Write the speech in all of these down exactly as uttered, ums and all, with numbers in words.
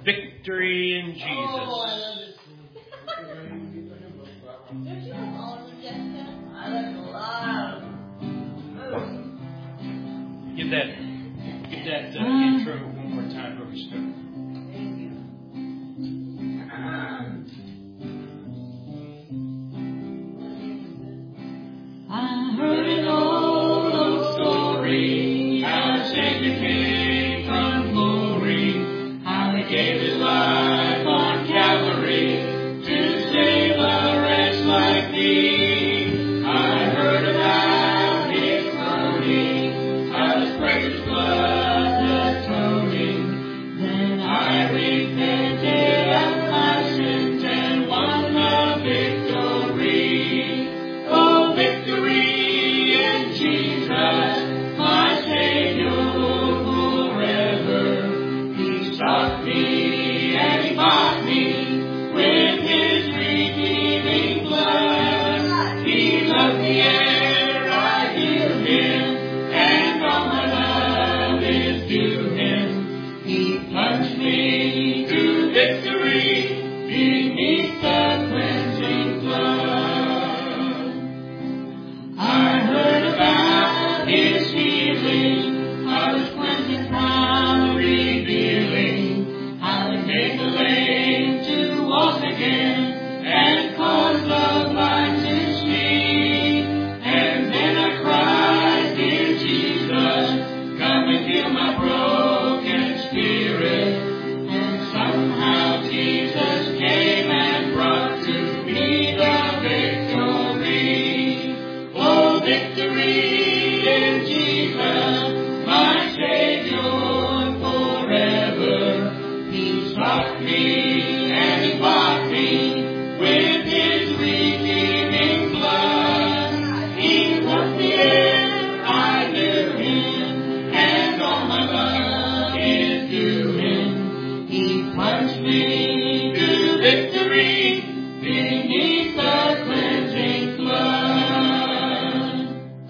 Victory in Jesus. Oh, I love this. Don't you have all of them, Jessica? I like a lot of them. Give that, give that uh, intro one more time, Brother Stone. Thank you. I heard an old, old story, how a Savior came from glory, how He gave His life on Calvary to save a wretch like me. I heard about His groaning, how His precious blood atoning. Then I repented of my sins and won the victory. Oh, victory in Jesus, my Savior forever. He sought me and He bought me with His redeeming blood. He loved me ere I knew Him, and all my love is due Him. He plunged me to victory beneath the cleansing flood. I heard about His healing, how His cleansing power revealing, how He made the lame to walk again and caused the blind to see. And then I cried, dear Jesus, come and heal my broken spirit. And somehow Jesus came and brought to me the victory. Oh, victory in Jesus, my Savior forever. He sought me and He bought me with His redeeming blood. He loved me ere I knew Him, and all my love is due Him. He plunged me to victory beneath the cleansing flood.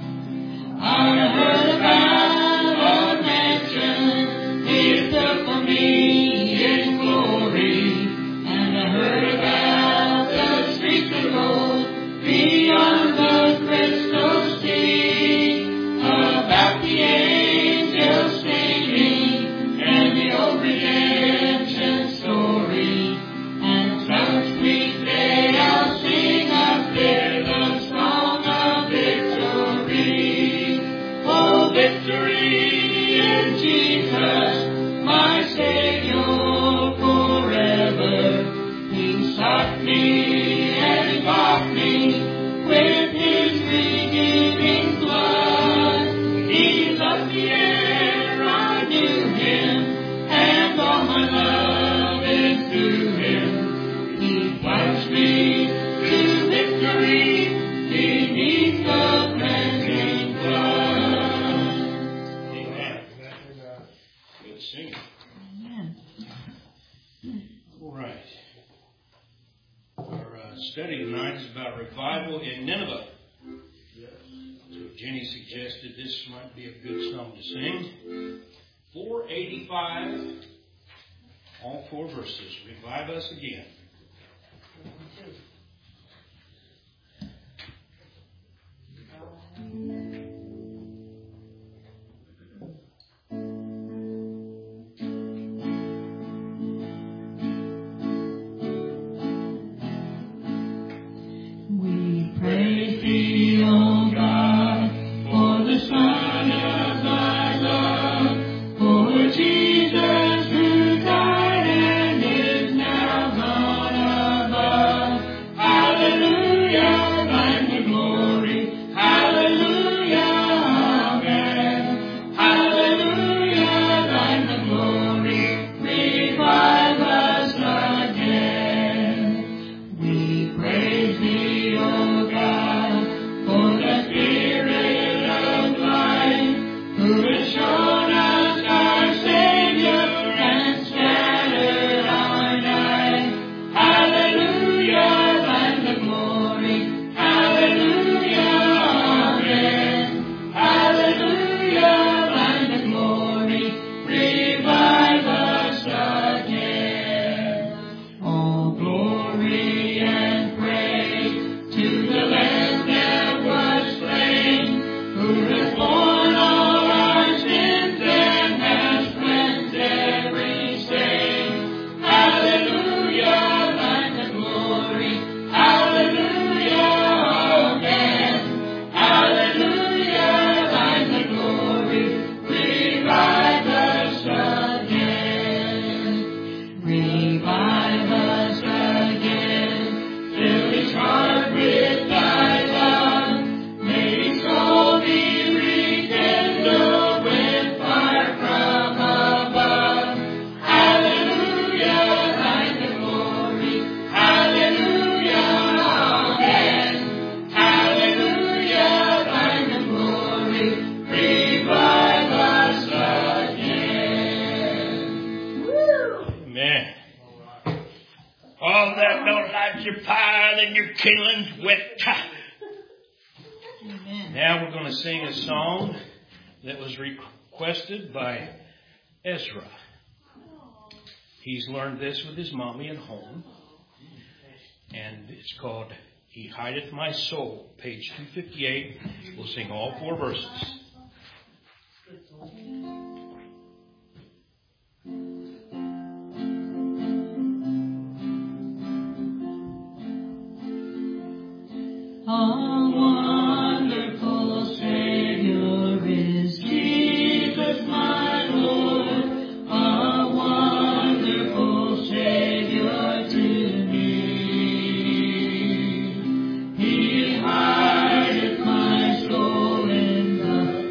I heard about a mansion He built for me in glory, and I heard about the streets of gold beyond the crystal sea, about the angels singing and the old redemption story. And some sweet day I'll sing up there the song of victory. Oh, victory in Jesus, my Savior forever. He sought me and He bought me with His redeeming blood. He loved me ere I knew Him, and all my love is due Him. He plunged me to victory beneath the cleansing blood. Amen. Good singing. Amen. All right. Our uh, study tonight is about revival in Nineveh. So Jenny suggested this might be a good song to sing. four eighty-five, all four verses. Revive us again. We praise Thee, O God, for the Son of Thy love, for Jesus who died and is now gone above. Amen. All that don't light your fire, then your kindling's wet. Amen. Now we're going to sing a song that was requested by Ezra. He's learned this with his mommy at home. And it's called He Hideth My Soul, page two fifty-eight. We'll sing all four verses. A wonderful Savior is Jesus, my Lord. A wonderful Savior to me. He hideth my soul in the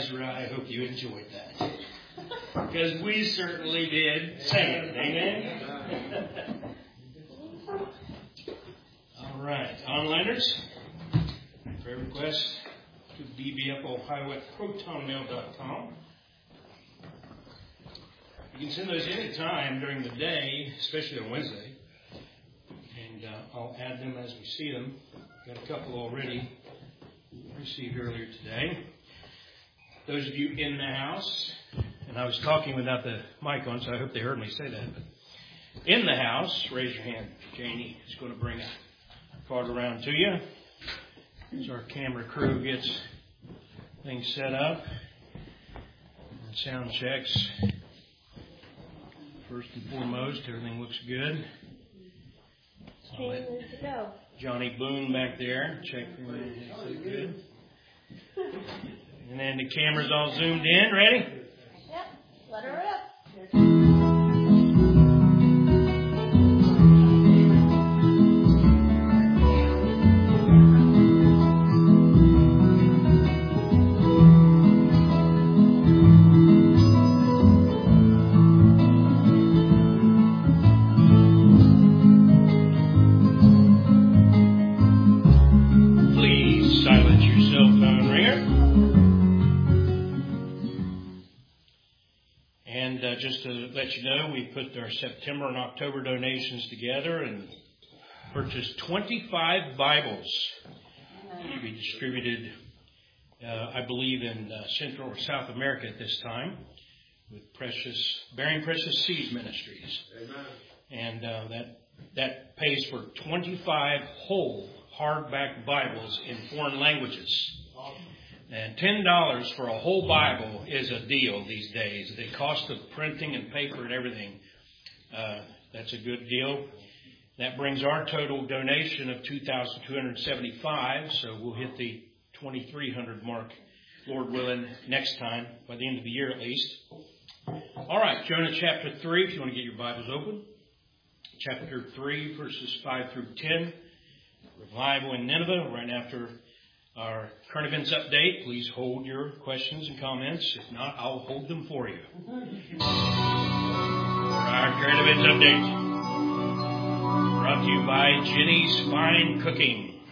Ezra, I hope you enjoyed that. Because we certainly did say it. Amen? All right. Onliners, prayer requests to b b f ohio at proton mail dot com. You can send those any time during the day, especially on Wednesday. And uh, I'll add them as we see them. Got a couple already received earlier today. Those of you in the house, and I was talking without the mic on, so I hope they heard me say that. But in the house, raise your hand. Janie is going to bring a card around to you as our camera crew gets things set up and sound checks. First and foremost, everything looks good. Ready to go. Johnny Boone back there, check everything looks good. And then the camera's all zoomed in. Ready? Yep. Let her rip. Just to let you know, we put our September and October donations together and purchased twenty-five Bibles to be distributed, uh, I believe, in uh, Central or South America at this time with Precious, Bearing Precious Seeds Ministries. Amen. And uh, that that pays for twenty-five whole hardback Bibles in foreign languages. And ten dollars for a whole Bible is a deal these days. The cost of printing and paper and everything, uh, that's a good deal. That brings our total donation of two thousand two hundred seventy-five dollars, so we'll hit the twenty-three hundred mark, Lord willing, next time, by the end of the year at least. All right, Jonah chapter three, if you want to get your Bibles open. Chapter three, verses five through ten. Revival in Nineveh, right after our current events update. Please hold your questions and comments. If not, I'll hold them for you. For our current events update, brought to you by Jenny's Fine Cooking.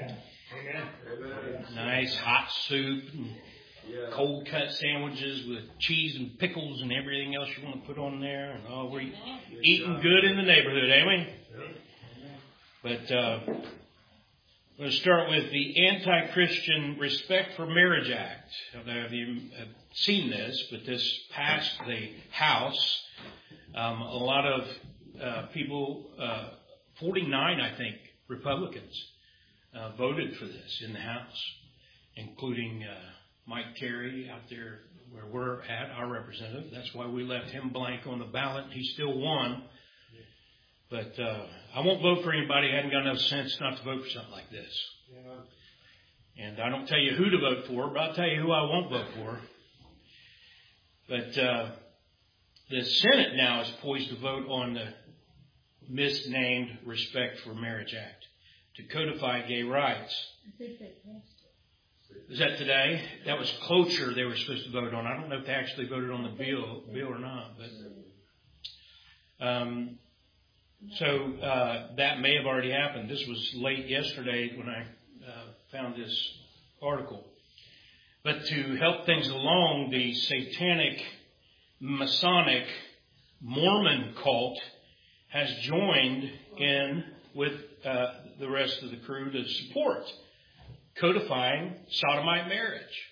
Nice hot soup and cold cut sandwiches with cheese and pickles and everything else you want to put on there. And oh, we're eating good in the neighborhood, ain't we? But uh I'm going to start with the Anti-Christian Respect for Marriage Act. I don't know if you have seen this, but this passed the House. Um, a lot of uh, people, uh, forty-nine, I think, Republicans, uh, voted for this in the House, including uh, Mike Carey out there where we're at, our representative. That's why we left him blank on the ballot. He still won. But uh, I won't vote for anybody who hasn't got enough sense not to vote for something like this. Yeah. And I don't tell you who to vote for, but I'll tell you who I won't vote for. But uh, the Senate now is poised to vote on the misnamed Respect for Marriage Act to codify gay rights. I think they passed it. Is that today? That was cloture they were supposed to vote on. I don't know if they actually voted on the bill, bill or not. But um, so uh, that may have already happened. This was late yesterday when I uh, found this article. But to help things along, the satanic, Masonic, Mormon cult has joined in with uh, the rest of the crew to support codifying sodomite marriage.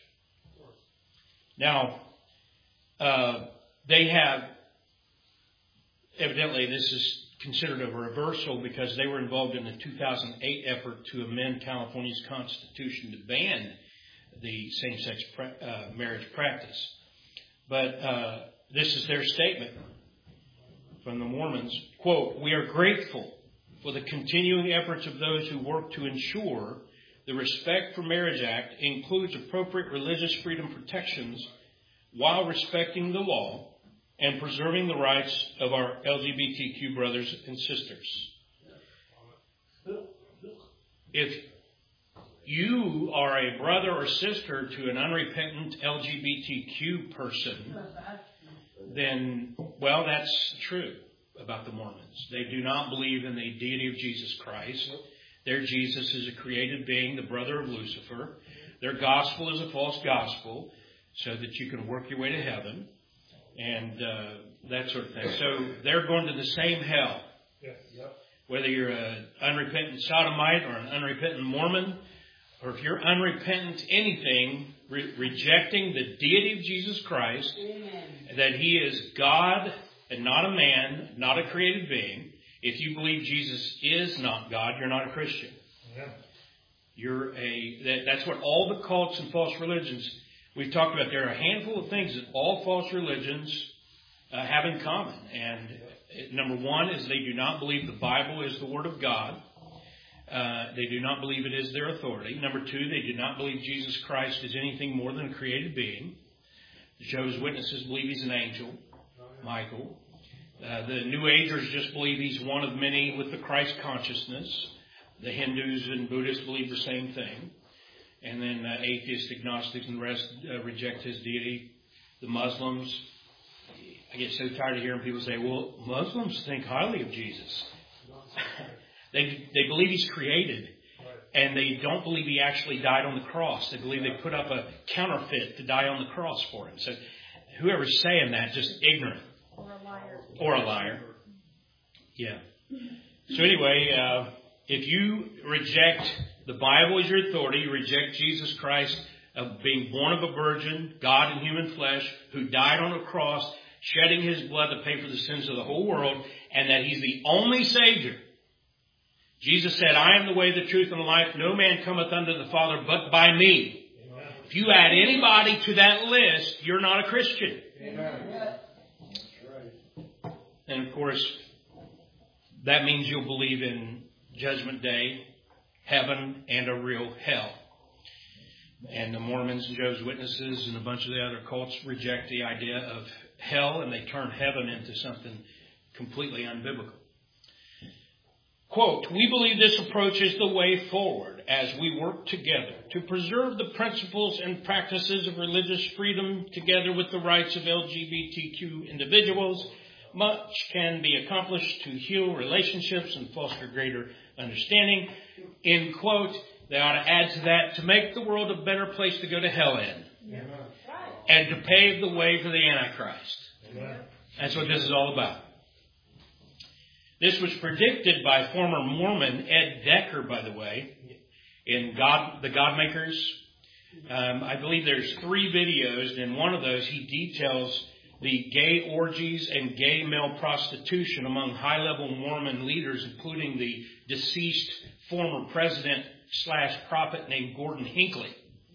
Now, uh, they have, evidently this is considered a reversal because they were involved in the two thousand eight effort to amend California's constitution to ban the same-sex pra- uh, marriage practice. But uh, this is their statement from the Mormons. Quote, "We are grateful for the continuing efforts of those who work to ensure the Respect for Marriage Act includes appropriate religious freedom protections while respecting the law and preserving the rights of our L G B T Q brothers and sisters." If you are a brother or sister to an unrepentant L G B T Q person, then, well, that's true about the Mormons. They do not believe in the deity of Jesus Christ. Their Jesus is a created being, the brother of Lucifer. Their gospel is a false gospel so that you can work your way to heaven and uh, that sort of thing. So they're going to the same hell. Yes. Yep. Whether you're an unrepentant sodomite or an unrepentant Mormon, or if you're unrepentant anything, re- rejecting the deity of Jesus Christ, Amen. That He is God and not a man, not a created being. If you believe Jesus is not God, you're not a Christian. Yeah. You're a. That, that's what all the cults and false religions we've talked about. There are a handful of things that all false religions uh, have in common. And uh, number one is they do not believe the Bible is the Word of God. Uh, they do not believe it is their authority. Number two, they do not believe Jesus Christ is anything more than a created being. The Jehovah's Witnesses believe He's an angel, Michael. Uh, the New Agers just believe He's one of many with the Christ consciousness. The Hindus and Buddhists believe the same thing. And then uh, atheists, agnostics, and the rest uh, reject His deity. The Muslims, I get so tired of hearing people say, well, Muslims think highly of Jesus. they they believe He's created. And they don't believe He actually died on the cross. They believe they put up a counterfeit to die on the cross for Him. So whoever's saying that, just ignorant. Or a liar. Or a liar. Yeah. So anyway, uh, if you reject the Bible as your authority, you reject Jesus Christ of being born of a virgin, God in human flesh, who died on a cross, shedding His blood to pay for the sins of the whole world, and that He's the only Savior. Jesus said, I am the way, the truth, and the life. No man cometh unto the Father but by me. Amen. If you add anybody to that list, you're not a Christian. Amen. That's right. And of course, that means you'll believe in Judgment Day, heaven, and a real hell. And the Mormons and Jehovah's Witnesses and a bunch of the other cults reject the idea of hell, and they turn heaven into something completely unbiblical. Quote, we believe this approach is the way forward as we work together to preserve the principles and practices of religious freedom together with the rights of L G B T Q individuals. Much can be accomplished to heal relationships and foster greater understanding. End quote. They ought to add to that to make the world a better place to go to hell in. Yeah. And to pave the way for the Antichrist. Yeah. That's what this is all about. This was predicted by former Mormon Ed Decker, by the way, in God, the Godmakers. Um, I believe there's three videos, and in one of those he details the gay orgies and gay male prostitution among high-level Mormon leaders, including the deceased former president slash prophet named Gordon Hinckley.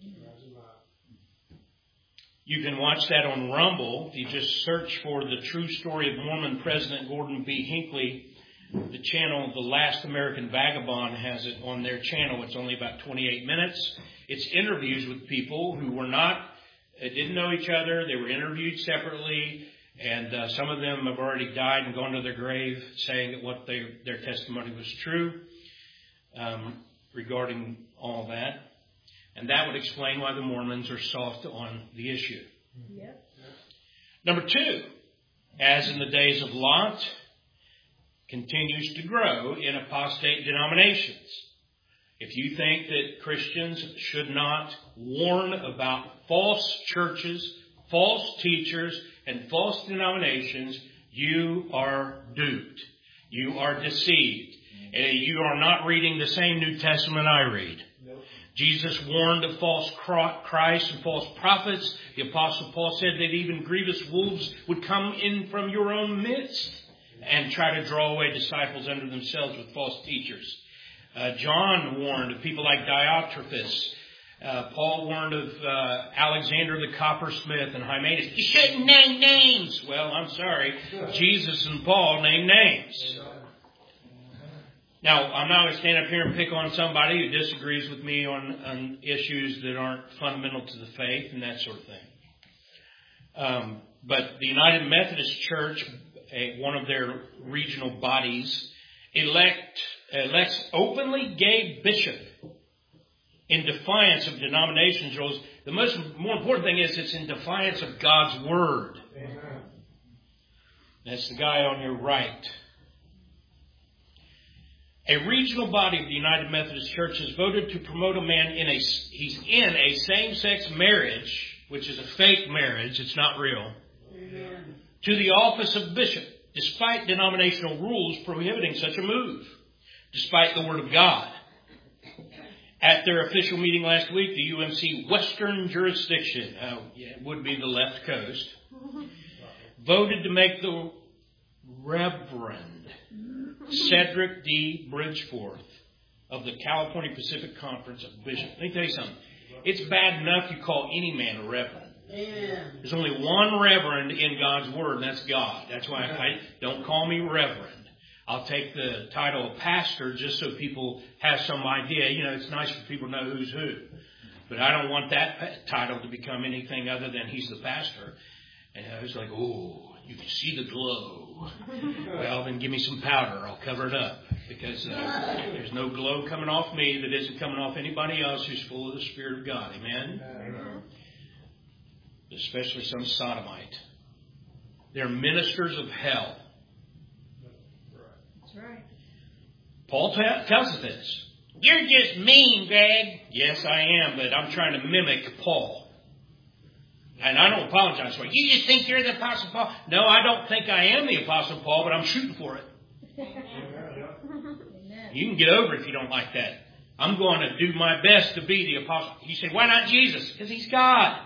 You can watch that on Rumble. If you just search for the true story of Mormon President Gordon B. Hinckley, the channel The Last American Vagabond has it on their channel. It's only about twenty-eight minutes. It's interviews with people who were not, didn't know each other. They were interviewed separately, and uh, some of them have already died and gone to their grave saying that what they, their testimony was true um, regarding all that. And that would explain why the Mormons are soft on the issue. Yep. Number two, as in the days of Lot, continues to grow in apostate denominations. If you think that Christians should not warn about false churches, false teachers, and false denominations, you are duped. You are deceived. And you are not reading the same New Testament I read. Jesus warned of false Christ and false prophets. The Apostle Paul said that even grievous wolves would come in from your own midst and try to draw away disciples unto themselves with false teachers. Uh, John warned of people like Diotrephes. Uh, Paul warned of uh, Alexander the coppersmith and Hymenaeus. You shouldn't name names. Well, I'm sorry. Jesus and Paul named names. Now, I'm not going to stand up here and pick on somebody who disagrees with me on, on issues that aren't fundamental to the faith and that sort of thing. Um, but the United Methodist Church, a, one of their regional bodies, elect elects openly gay bishop in defiance of denominations rules. The most more important thing is it's in defiance of God's Word. Amen. That's the guy on your right. A regional body of the United Methodist Church has voted to promote a man in a he's in a same-sex marriage, which is a fake marriage, it's not real, Amen. to the office of bishop, despite denominational rules prohibiting such a move, despite the Word of God. At their official meeting last week, the U M C Western Jurisdiction, uh, yeah, it would be the left coast, voted to make the Reverend Cedric D. Bridgeforth of the California Pacific Conference a bishop. Let me tell you something. It's bad enough you call any man a reverend. Amen. There's only one reverend in God's Word, and that's God. That's why I don't call me reverend. I'll take the title of pastor just so people have some idea. You know, it's nice for people to know who's who. But I don't want that title to become anything other than he's the pastor. And I was like, oh, you can see the glow. Well, then give me some powder. I'll cover it up. Because uh, there's no glow coming off me that isn't coming off anybody else who's full of the Spirit of God. Amen? Amen. Especially some sodomite. They're ministers of hell. That's right. Paul t- tells us this. You're just mean, Greg. Yes, I am, but I'm trying to mimic Paul. And I don't apologize for it. You just think you're the Apostle Paul? No, I don't think I am the Apostle Paul, but I'm shooting for it. Amen. You can get over it if you don't like that. I'm going to do my best to be the Apostle. You say, why not Jesus? Because He's God.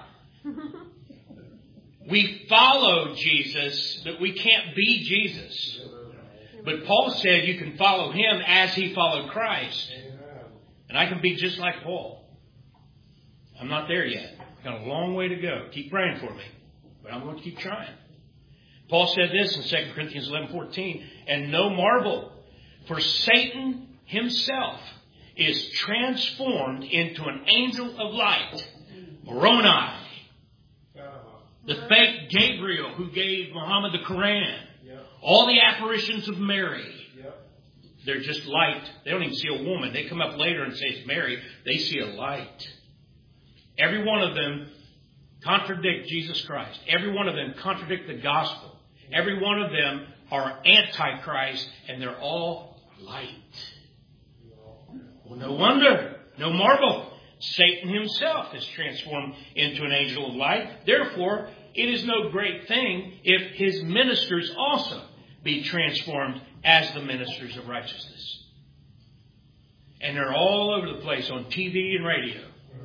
We follow Jesus, but we can't be Jesus. But Paul said you can follow Him as He followed Christ. And I can be just like Paul. I'm not there yet. I've got a long way to go. Keep praying for me. But I'm going to keep trying. Paul said this in Second Corinthians eleven fourteen. And no marvel, for Satan himself is transformed into an angel of light. Moroni. The fake Gabriel who gave Muhammad the Quran. All the apparitions of Mary. They're just light. They don't even see a woman. They come up later and say it's Mary. They see a light. Every one of them contradict Jesus Christ. Every one of them contradict the gospel. Every one of them are antichrist, and they're all light. Well, no wonder, no marvel. Satan himself is transformed into an angel of light. Therefore, it is no great thing if his ministers also be transformed as the ministers of righteousness. And they're all over the place on T V and radio.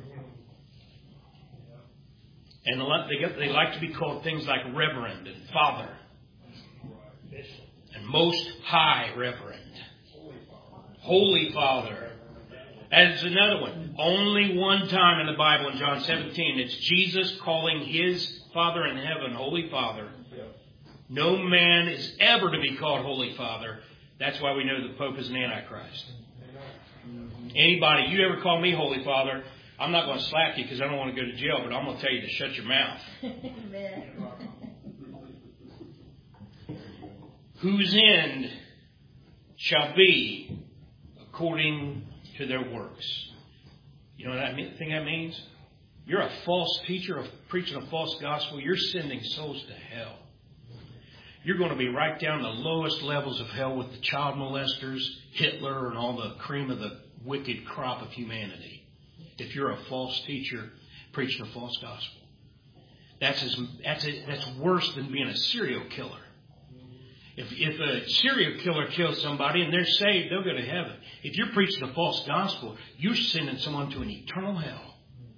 And they, get, they like to be called things like Reverend and Father. And Most High Reverend. Holy Father. And it's another one. Only one time in the Bible in John seventeen, it's Jesus calling His Father in heaven Holy Father. No man is ever to be called Holy Father. That's why we know the Pope is an Antichrist. Anybody, you ever call me Holy Father, I'm not going to slap you because I don't want to go to jail, but I'm going to tell you to shut your mouth. Amen. Whose end shall be according to their works. You know what I think that means? You're a false teacher of preaching a false gospel. You're sending souls to hell. You're going to be right down the lowest levels of hell with the child molesters, Hitler, and all the cream of the wicked crop of humanity. If you're a false teacher preaching a false gospel. That's as, that's a, that's worse than being a serial killer. If, if a serial killer kills somebody and they're saved, they'll go to heaven. If you're preaching a false gospel, you're sending someone to an eternal hell.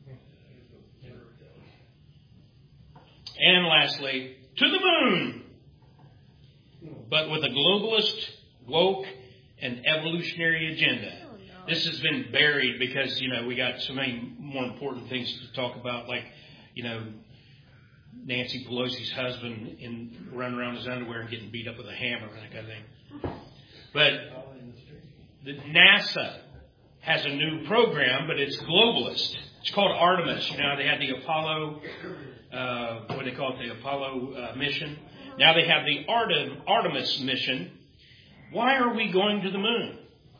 And lastly, to the moon. But with a globalist, woke, and evolutionary agenda. This has been buried because, you know, we got so many more important things to talk about, like, you know, Nancy Pelosi's husband in running around his underwear and getting beat up with a hammer and that kind of thing. But the NASA has a new program, but it's globalist. It's called Artemis. You know, they had the Apollo, uh, what do they call it, the Apollo uh, mission. Now they have the Artem, Artemis mission. Why are we going to the moon?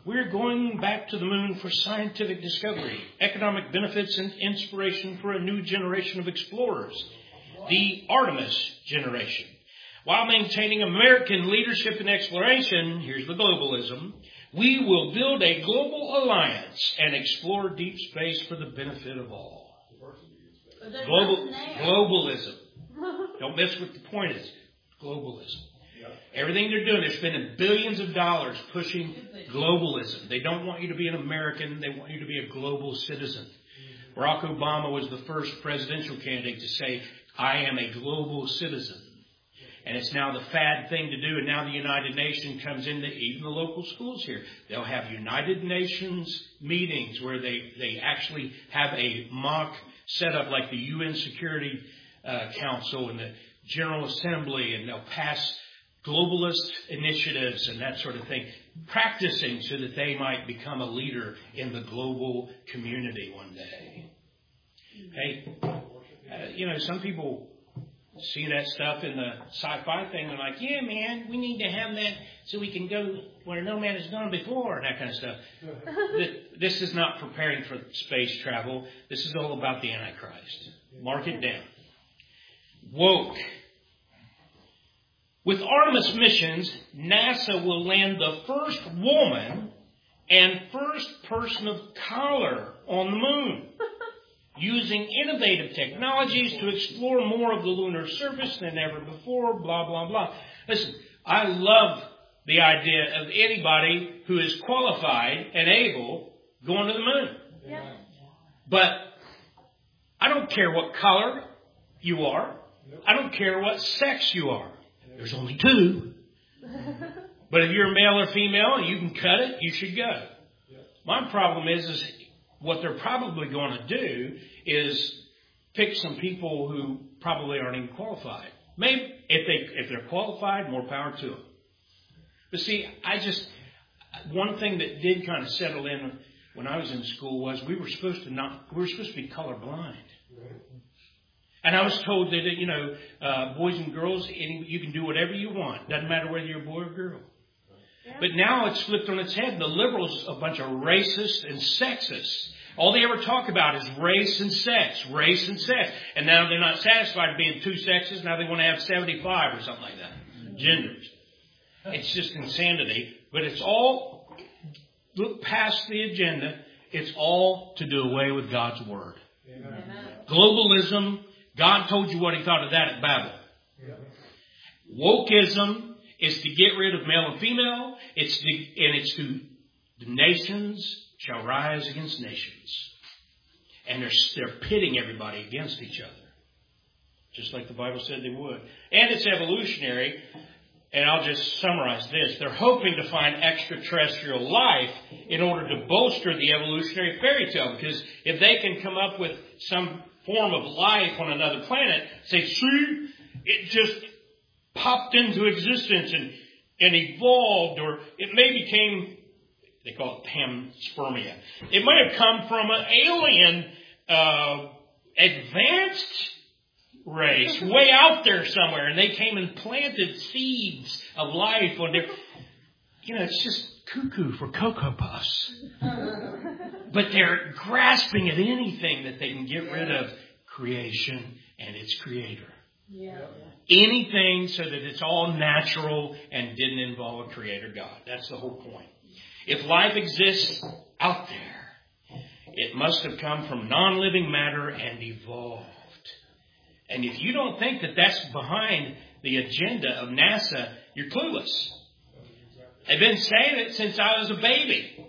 We're going back to the moon for scientific discovery, economic benefits, and inspiration for a new generation of explorers, the Artemis generation. While maintaining American leadership in exploration, here's the globalism, we will build a global alliance and explore deep space for the benefit of all. Global, globalism. Don't mess with the point. It's globalism. Everything they're doing, they're spending billions of dollars pushing globalism. They don't want you to be an American. They want you to be a global citizen. Barack Obama was the first presidential candidate to say, I am a global citizen. And it's now the fad thing to do. And now the United Nations comes into even the local schools here. They'll have United Nations meetings where they, they actually have a mock setup like the U N Security uh, Council and the General Assembly, and they'll pass globalist initiatives and that sort of thing, practicing so that they might become a leader in the global community one day. Hey, uh, you know, some people see that stuff in the sci-fi thing. They're like, yeah, man, we need to have that so we can go where no man has gone before, and that kind of stuff. This is not preparing for space travel. This is all about the Antichrist. Mark it down. Woke. With Artemis missions, NASA will land the first woman and first person of color on the moon, using innovative technologies to explore more of the lunar surface than ever before, blah, blah, blah. Listen, I love the idea of anybody who is qualified and able going to the moon. Yeah. But I don't care what color you are. I don't care what sex you are. There's only two. But if you're male or female and you can cut it, you should go. My problem is, is what they're probably going to do is pick some people who probably aren't even qualified. Maybe if they if they're qualified, more power to them. But see, I just one thing that did kind of settle in when I was in school was we were supposed to not we were supposed to be colorblind. And I was told that, you know, uh, boys and girls, any, you can do whatever you want. Doesn't matter whether you're a boy or girl. Yeah. But now it's flipped on its head. The liberals are a bunch of racists and sexists. All they ever talk about is race and sex, race and sex. And now they're not satisfied being two sexes. Now they want to have seventy-five or something like that. Genders. It's just insanity. But it's all, look past the agenda. It's all to do away with God's Word. Amen. Globalism. God told you what He thought of that at Babel. Yeah. Wokeism is to get rid of male and female. It's to, and it's to the nations shall rise against nations, and they're they're pitting everybody against each other, just like the Bible said they would. And it's evolutionary. And I'll just summarize this: they're hoping to find extraterrestrial life in order to bolster the evolutionary fairy tale. Because if they can come up with some form of life on another planet, say, see, it just popped into existence and, and evolved, or it may became, they call it panspermia. It might have come from an alien, uh, advanced race way out there somewhere, and they came and planted seeds of life on their, you know, it's just cuckoo for Cocoa Puffs. But they're grasping at anything that they can get rid of creation and its creator. Yeah. Anything so that it's all natural and didn't involve a creator God. That's the whole point. If life exists out there, it must have come from non-living matter and evolved. And if you don't think that that's behind the agenda of NASA, you're clueless. They've been saying it since I was a baby.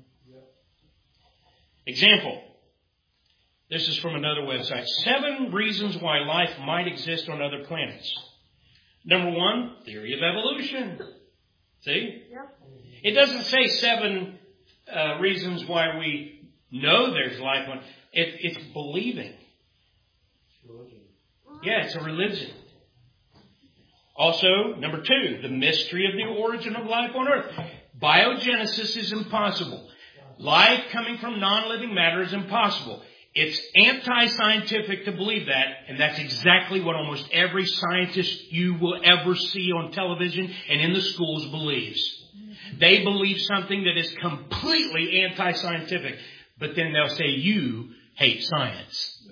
Example. This is from another website. Seven reasons why life might exist on other planets. Number one, theory of evolution. See? Yep. It doesn't say seven uh, reasons why we know there's life on. It, it's believing. Yeah, it's a religion. Also, number two, the mystery of the origin of life on Earth. Biogenesis is impossible. Life coming from non-living matter is impossible. It's anti-scientific to believe that, and that's exactly what almost every scientist you will ever see on television and in the schools believes. they believe something that is completely anti-scientific. But then they'll say, you hate science.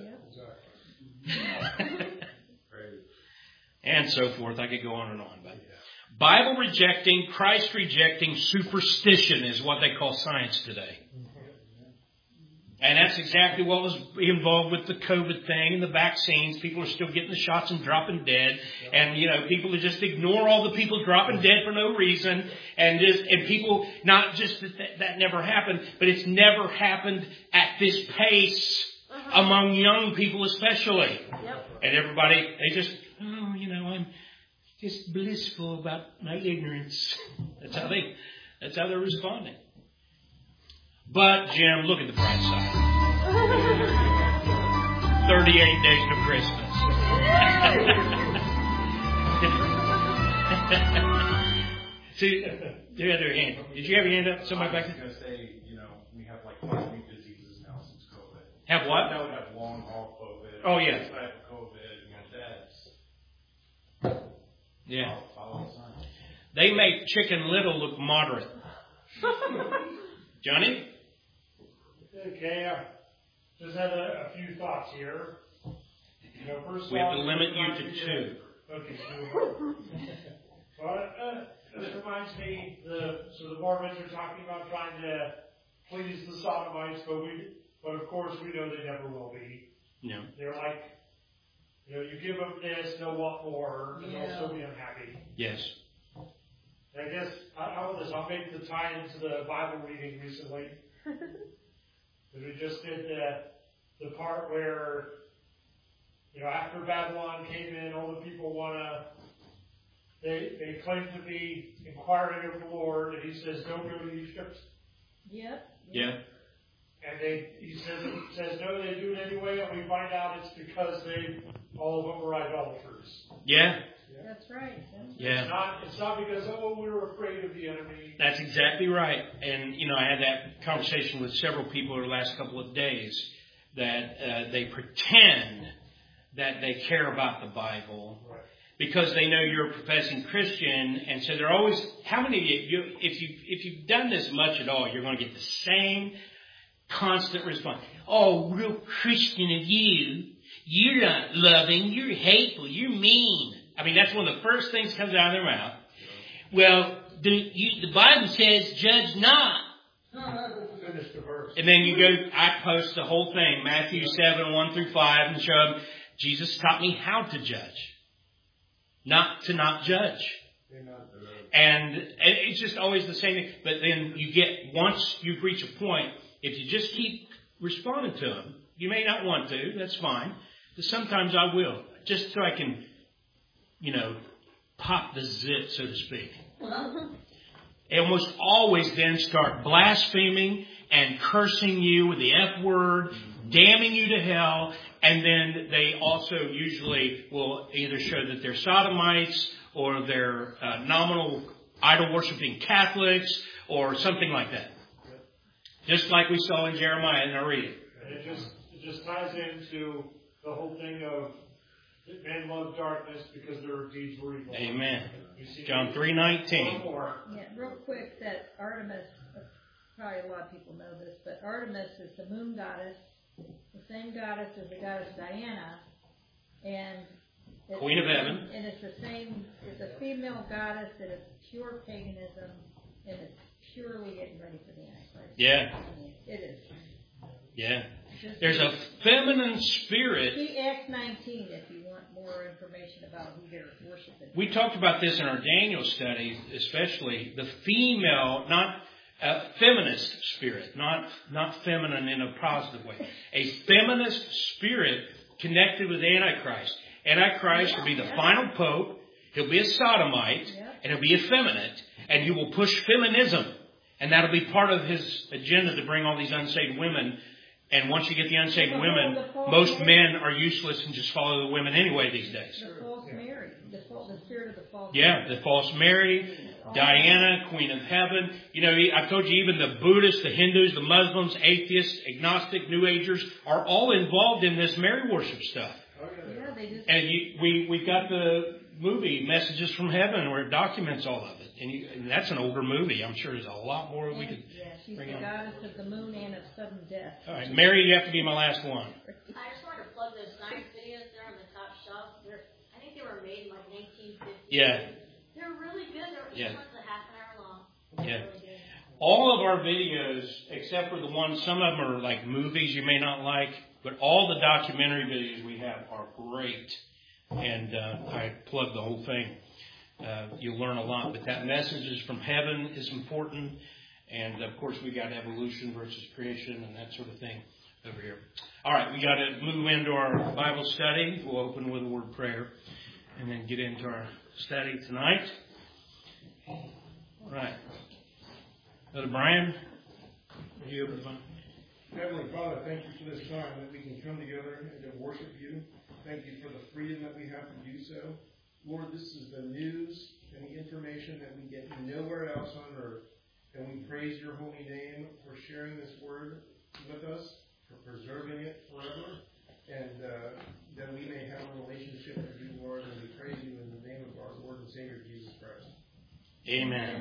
And so forth. I could go on and on. But Bible rejecting, Christ rejecting superstition is what they call science today. And that's exactly what was involved with the COVID thing and the vaccines. People are still getting the shots and dropping dead. And, you know, people just ignore all the people dropping dead for no reason. And just, and people, not just that that never happened, but it's never happened at this pace uh-huh. among young people especially. Yep. And everybody, they just, oh, you know, I'm just blissful about my ignorance. That's how they, that's how they're responding. But, Jim, look at the bright side. thirty-eight days to Christmas. See, the other hand. Did you have your hand up? Somebody back there? I was going to say, you know, we have like five new diseases now since COVID. Have what? Now we have long haul COVID. Oh, yeah. This type of COVID. You know, that's. Yeah. Follow the sign. They make Chicken Little look moderate. Johnny? Okay, I just had a, a few thoughts here. You know, first we have to off, limit you to two. Okay, two. But uh, this reminds me, the so the Mormons are talking about trying to please the Sodomites, but we, but of course we know they never will be. No. They're like, you know, you give them this, they'll want more, and yeah. they'll still be unhappy. Yes. And I guess I, I will this. I'll make the tie into the Bible reading recently. We just did the, the part where, you know, after Babylon came in, all the people want to, they they claim to be inquiring of the Lord, and he says, don't go to Egypt. Yep. Yeah. And they, he says, says, no, they do it anyway, and we find out it's because they, all of them were idolaters. Yeah. That's right. That's yeah. It's not, it's not because, oh, we were afraid of the enemy. That's exactly right. And, you know, I had that conversation with several people over the last couple of days that uh, they pretend that they care about the Bible right. because they know you're a professing Christian. And so they're always, how many of you, you if, you, if you've done this much at all, you're going to get the same constant response. Oh, real Christian of you. You're not loving. You're hateful. You're mean. I mean, that's one of the first things that comes out of their mouth. Well, the, you, the Bible says, judge not. Finish the verse. And then you go, I post the whole thing, Matthew seven, one through five, and show them, Jesus taught me how to judge. Not to not judge. And, and it's just always the same thing. But then you get, once you reach a point, if you just keep responding to them, you may not want to, that's fine. But sometimes I will, just so I can, you know, pop the zit, so to speak. They almost always then start blaspheming and cursing you with the F word, damning you to hell, and then they also usually will either show that they're sodomites or they're uh, nominal idol-worshipping Catholics or something like that. Just like we saw in Jeremiah in our reading. And it just, it just ties into the whole thing of men love darkness because their deeds were evil. Amen. John three nineteen. Yeah, real quick, that Artemis, probably a lot of people know this, but Artemis is the moon goddess, the same goddess as the goddess Diana, and it's, Queen of Heaven. And it's the same, it's a female goddess that is pure paganism, and it's purely getting ready for the Antichrist. Yeah. It is. Yeah. Just There's a feminine spirit. See Acts nineteen if you want more information about who they're worshiping. We talked about this in our Daniel study, especially the female, not a feminist spirit, not not feminine in a positive way. A feminist spirit connected with Antichrist. Antichrist yeah, will be the yeah. final pope. He'll be a sodomite, yeah. and he'll be effeminate, and he will push feminism. And that'll be part of his agenda to bring all these unsaved women. And once you get the unsaved the women, the most Mary. men are useless and just follow the women anyway these days. The false Mary. The, false, the spirit of the false Yeah, Mary. the false Mary, Diana, Queen of Heaven. You know, I told you even the Buddhists, the Hindus, the Muslims, atheists, agnostic, New Agers are all involved in this Mary worship stuff. Yeah, they just... And you, we, we've got the movie, Messages from Heaven, where it documents all of it. And, you, and that's an older movie. I'm sure there's a lot more we could Yeah, she's bring the on. goddess of the moon and of sudden death. All right, Mary, you have to be my last one. I just wanted to plug those nice videos there on the top shelf. They're, I think they were made in like nineteen fifty. Yeah. They're really good. They're each Yeah. one's a half an hour long. Yeah. Really good. All of our videos, except for the ones, some of them are like movies you may not like, but all the documentary videos we have are great. And uh, I plug the whole thing. Uh, you'll learn a lot. But that Messages from Heaven is important. And, of course, we got evolution versus creation and that sort of thing over here. All right, we got to move into our Bible study. We'll open with a word of prayer and then get into our study tonight. All right. Brother Brian, are you able to find? Heavenly Father, thank you for this time that we can come together and to worship you. Thank you for the freedom that we have to do so. Lord, this is the news and the information that we get nowhere else on earth. And we praise your holy name for sharing this word with us, for preserving it forever, and uh, that we may have a relationship with you, Lord, and we praise you in the name of our Lord and Savior, Jesus Christ. Amen.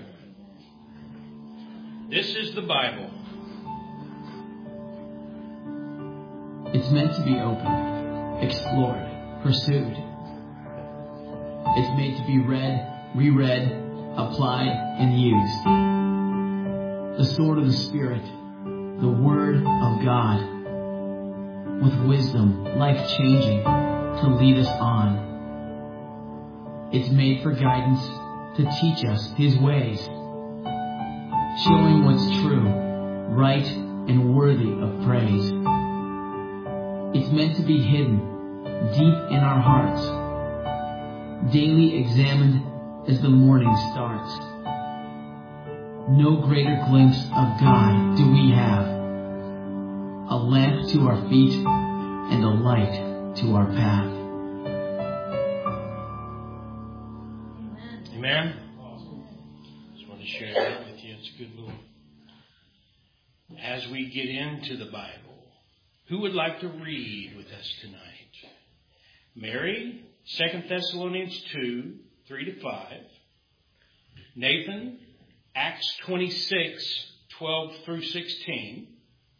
This is the Bible. It's meant to be opened, explored, pursued. It's made to be read, reread, applied, and used. The sword of the Spirit, the Word of God, with wisdom, life-changing, to lead us on. It's made for guidance, to teach us His ways, showing what's true, right, and worthy of praise. It's meant to be hidden deep in our hearts, daily examined as the morning starts. No greater glimpse of God do we have, a lamp to our feet and a light to our path. Amen. Amen. Just want to share that with you. It's a good little. As we get into the Bible, who would like to read with us tonight? Mary, Second Thessalonians two, three to five. Nathan, Acts twenty-six, twelve through sixteen.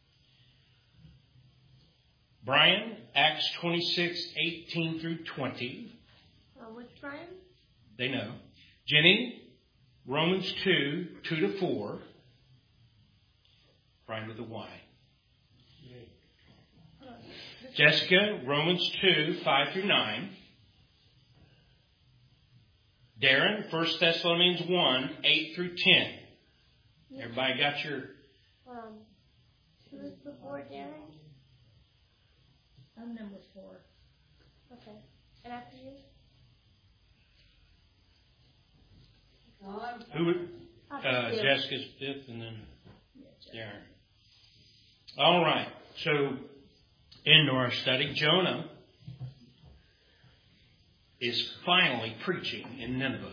Brian, Acts twenty-six, eighteen through twenty. Uh, which Brian? They know. Jenny, Romans two, two to four. Brian with a Y. Jessica, Romans two, five through nine. Darren, First Thessalonians one, eight through ten. Everybody got your... Um, who was before Darren? I'm number four. Okay. And after you? Who would... Uh, Jessica's fifth, and then Darren. All right. So, into our study, Jonah is finally preaching in Nineveh.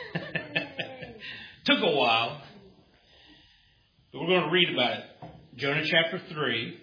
Took a while, but we're going to read about it. Jonah chapter three,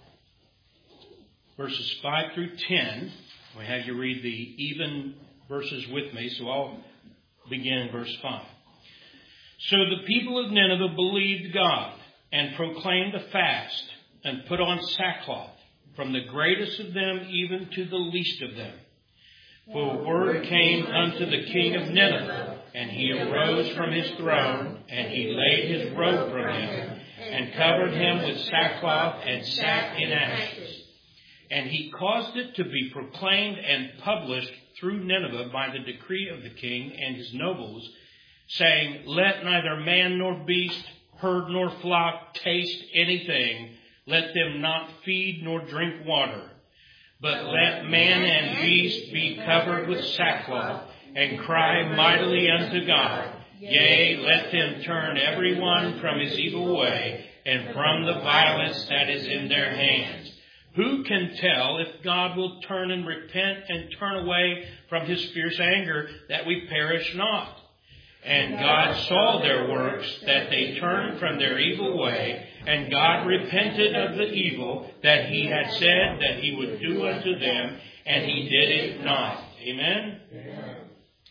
verses five through ten. We have you read the even verses with me, so I'll begin in verse five. So the people of Nineveh believed God and proclaimed a fast and put on sackcloth, from the greatest of them even to the least of them. For word came unto the king of Nineveh, and he arose from his throne, and he laid his robe from him, and covered him with sackcloth, and sat in ashes. And he caused it to be proclaimed and published through Nineveh by the decree of the king and his nobles, saying, Let neither man nor beast, herd nor flock taste anything, let them not feed nor drink water. But let man and beast be covered with sackcloth, and cry mightily unto God. Yea, let them turn every one from his evil way, and from the violence that is in their hands. Who can tell if God will turn and repent and turn away from his fierce anger, that we perish not? And God saw their works, that they turned from their evil way, and God repented of the evil that he had said that he would do unto them, and he did it not. Amen? Amen.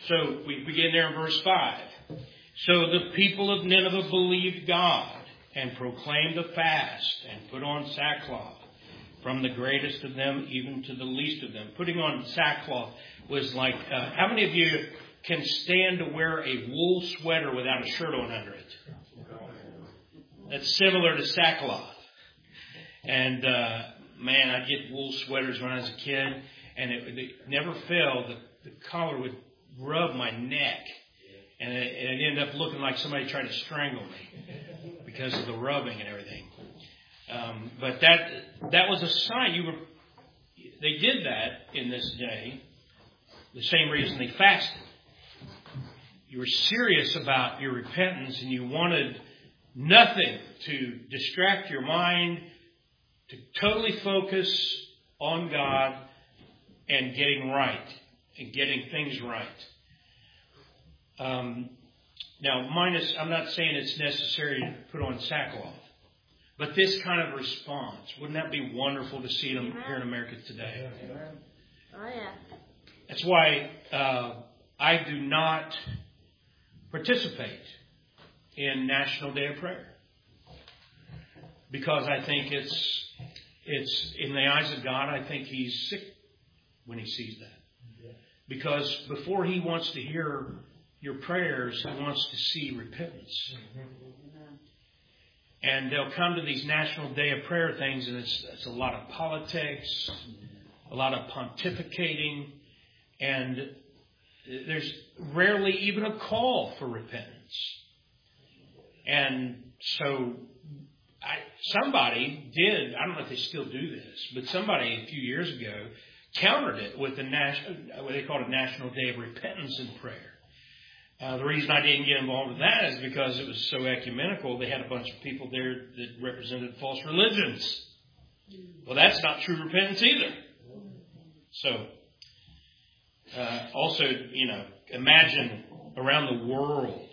So we begin there in verse five. So the people of Nineveh believed God and proclaimed a fast and put on sackcloth, from the greatest of them even to the least of them. Putting on sackcloth was like, uh, how many of you can stand to wear a wool sweater without a shirt on under it? That's similar to sackcloth. And uh, man, I'd get wool sweaters when I was a kid, and it, it never failed. The, the collar would rub my neck, and it, it ended up looking like somebody tried to strangle me because of the rubbing and everything. Um, but that that was a sign. You were. They did that in this day. The same reason they fasted. You were serious about your repentance, and you wanted nothing to distract your mind, to totally focus on God and getting right and getting things right. Um, now, minus, I'm not saying it's necessary to put on sackcloth, but this kind of response, wouldn't that be wonderful to see them here in America today? Oh, yeah. That's why uh, I do not participate in National Day of Prayer, because I think it's it's in the eyes of God. I think He's sick when He sees that, because before He wants to hear your prayers, He wants to see repentance. And they'll come to these National Day of Prayer things, and it's, it's a lot of politics, a lot of pontificating, and there's rarely even a call for repentance. And so I, somebody did, I don't know if they still do this, but somebody a few years ago countered it with a national, what they called a National Day of Repentance and Prayer. Uh, the reason I didn't get involved with that is because it was so ecumenical. They had a bunch of people there that represented false religions. Well, that's not true repentance either. So, uh, also, you know, imagine around the world.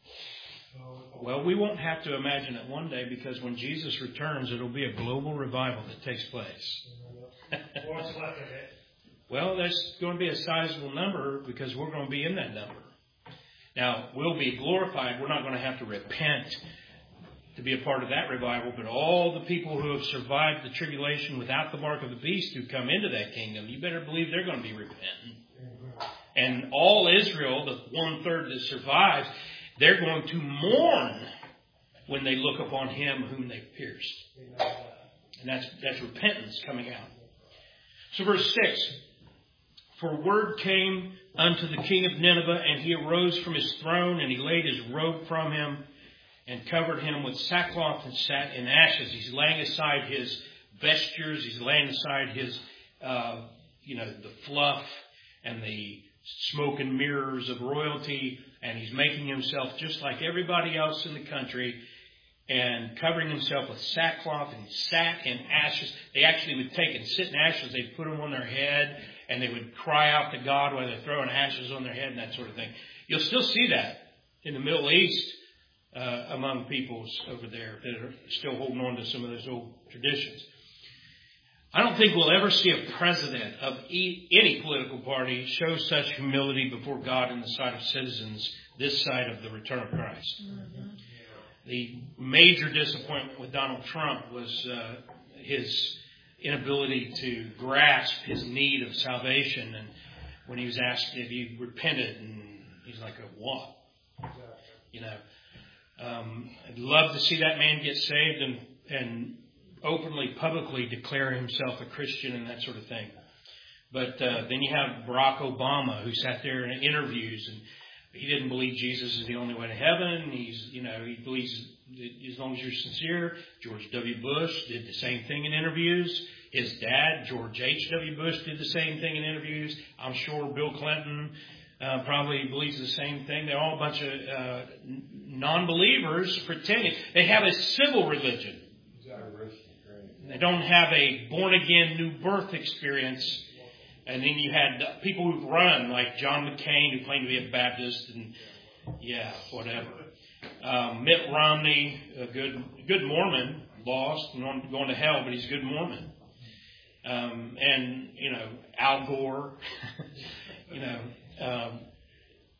Well, we won't have to imagine it one day, because when Jesus returns, it'll be a global revival that takes place. What's left of it? Well, there's going to be a sizable number, because we're going to be in that number. Now, we'll be glorified. We're not going to have to repent to be a part of that revival, but all the people who have survived the tribulation without the mark of the beast who come into that kingdom, you better believe they're going to be repentant. And all Israel, the one-third that survives, they're going to mourn when they look upon Him whom they pierced. And that's, that's repentance coming out. So verse six, for word came unto the king of Nineveh, and he arose from his throne, and he laid his robe from him, and covered him with sackcloth, and sat in ashes. He's laying aside his vestures. He's laying aside his, uh, you know, the fluff and the smoke and mirrors of royalty, and he's making himself just like everybody else in the country, and covering himself with sackcloth, and sat in ashes. They actually would take and sit in ashes. They'd put them on their head, and they would cry out to God while they're throwing ashes on their head and that sort of thing. You'll still see that in the Middle East uh, among peoples over there that are still holding on to some of those old traditions. I don't think we'll ever see a president of e- any political party show such humility before God in the sight of citizens this side of the return of Christ. Mm-hmm. The major disappointment with Donald Trump was uh, his inability to grasp his need of salvation. And when he was asked if he repented, and he's like, a what? You know, um, I'd love to see that man get saved and, and openly, publicly declare himself a Christian and that sort of thing. But uh, then you have Barack Obama, who sat there in interviews, and he didn't believe Jesus is the only way to heaven. He's, you know, he believes that as long as you're sincere. George W. Bush did the same thing in interviews. His dad, George H W. Bush, did the same thing in interviews. I'm sure Bill Clinton uh, probably believes the same thing. They're all a bunch of uh, non-believers pretending. They have a civil religion. They don't have a born-again, new birth experience. And then you had people who've run, like John McCain, who claimed to be a Baptist, and yeah, whatever. Um, Mitt Romney, a good good Mormon, lost and going to hell, but he's a good Mormon. Um, and, you know, Al Gore, you know, um,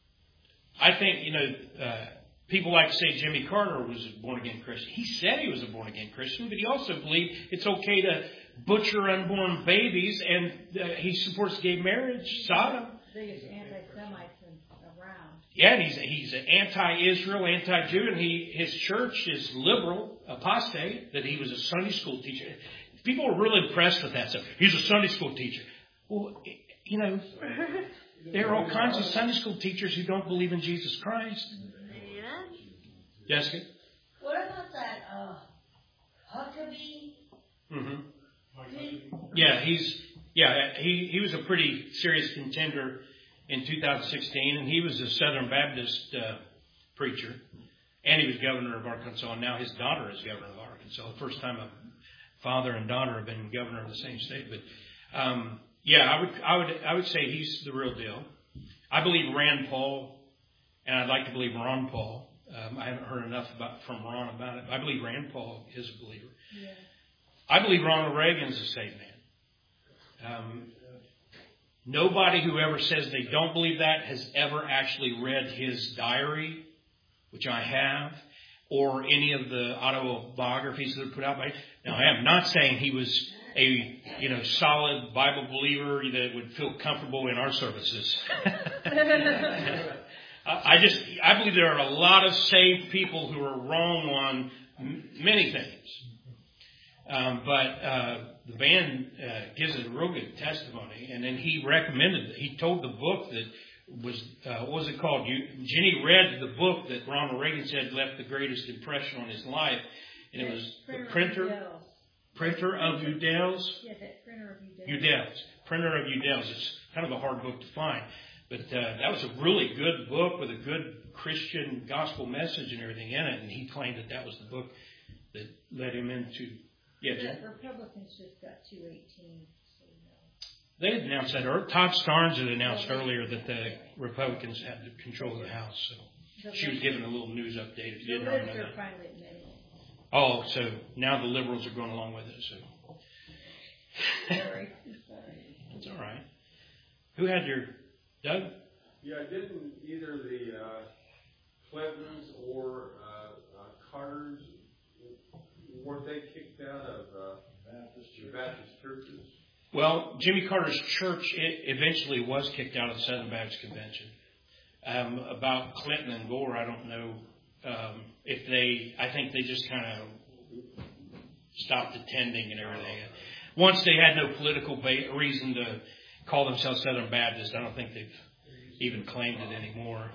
I think, you know, uh, people like to say Jimmy Carter was a born-again Christian. He said he was a born-again Christian, but he also believed it's okay to butcher unborn babies, and uh, he supports gay marriage, Sodom. Biggest anti-Semites around. Yeah, and he's he's anti-Israel, anti-Jew, and he his church is liberal, apostate. That he was a Sunday school teacher. People are really impressed with that stuff. He's a Sunday school teacher. Well, you know, there are all kinds of Sunday school teachers who don't believe in Jesus Christ. Yeah. Jessica? What about that, uh, Huckabee? Mm-hmm. Yeah, he's yeah he he was a pretty serious contender in two thousand sixteen, and he was a Southern Baptist uh, preacher, and he was governor of Arkansas. And now his daughter is governor of Arkansas. The first time a father and daughter have been governor of the same state. But um, yeah, I would I would I would say he's the real deal. I believe Rand Paul, and I'd like to believe Ron Paul. Um, I haven't heard enough about from Ron about it. I believe Rand Paul is a believer. Yeah. I believe Ronald Reagan's a saved man. Um, nobody who ever says they don't believe that has ever actually read his diary, which I have, or any of the autobiographies that are put out by him. Now, I am not saying he was a you know solid Bible believer that would feel comfortable in our services. I just I believe there are a lot of saved people who are wrong on m- many things. Um, but uh, the band uh, gives it a real good testimony, and then he recommended. He told the book that was uh, what was it called? You, Jenny read the book that Ronald Reagan said left the greatest impression on his life, and it was the printer, printer of Udell's. Yeah, that printer of Udell's. Udell's, printer of Udell's. It's kind of a hard book to find, but uh, that was a really good book with a good Christian gospel message and everything in it. And he claimed that that was the book that led him into. Yeah, Jen? The Republicans just got two eighteen, so you know. They had announced that. Or Todd Starnes had announced earlier that the Republicans had control of the House. So she was giving a little news update. If you didn't already know that. Finally admitted it. Oh, so now the liberals are going along with it. So Sorry. Sorry. That's all right. Who had your Doug? Yeah, didn't either the uh, Clintons or uh, uh, Carters, weren't they kicked out of uh, Baptist, Baptist churches? Well, Jimmy Carter's church it eventually was kicked out of the Southern Baptist Convention. Um, about Clinton and Gore, I don't know um, if they. I think they just kind of stopped attending and everything. Once they had no political ba- reason to call themselves Southern Baptist, I don't think they've even claimed it anymore.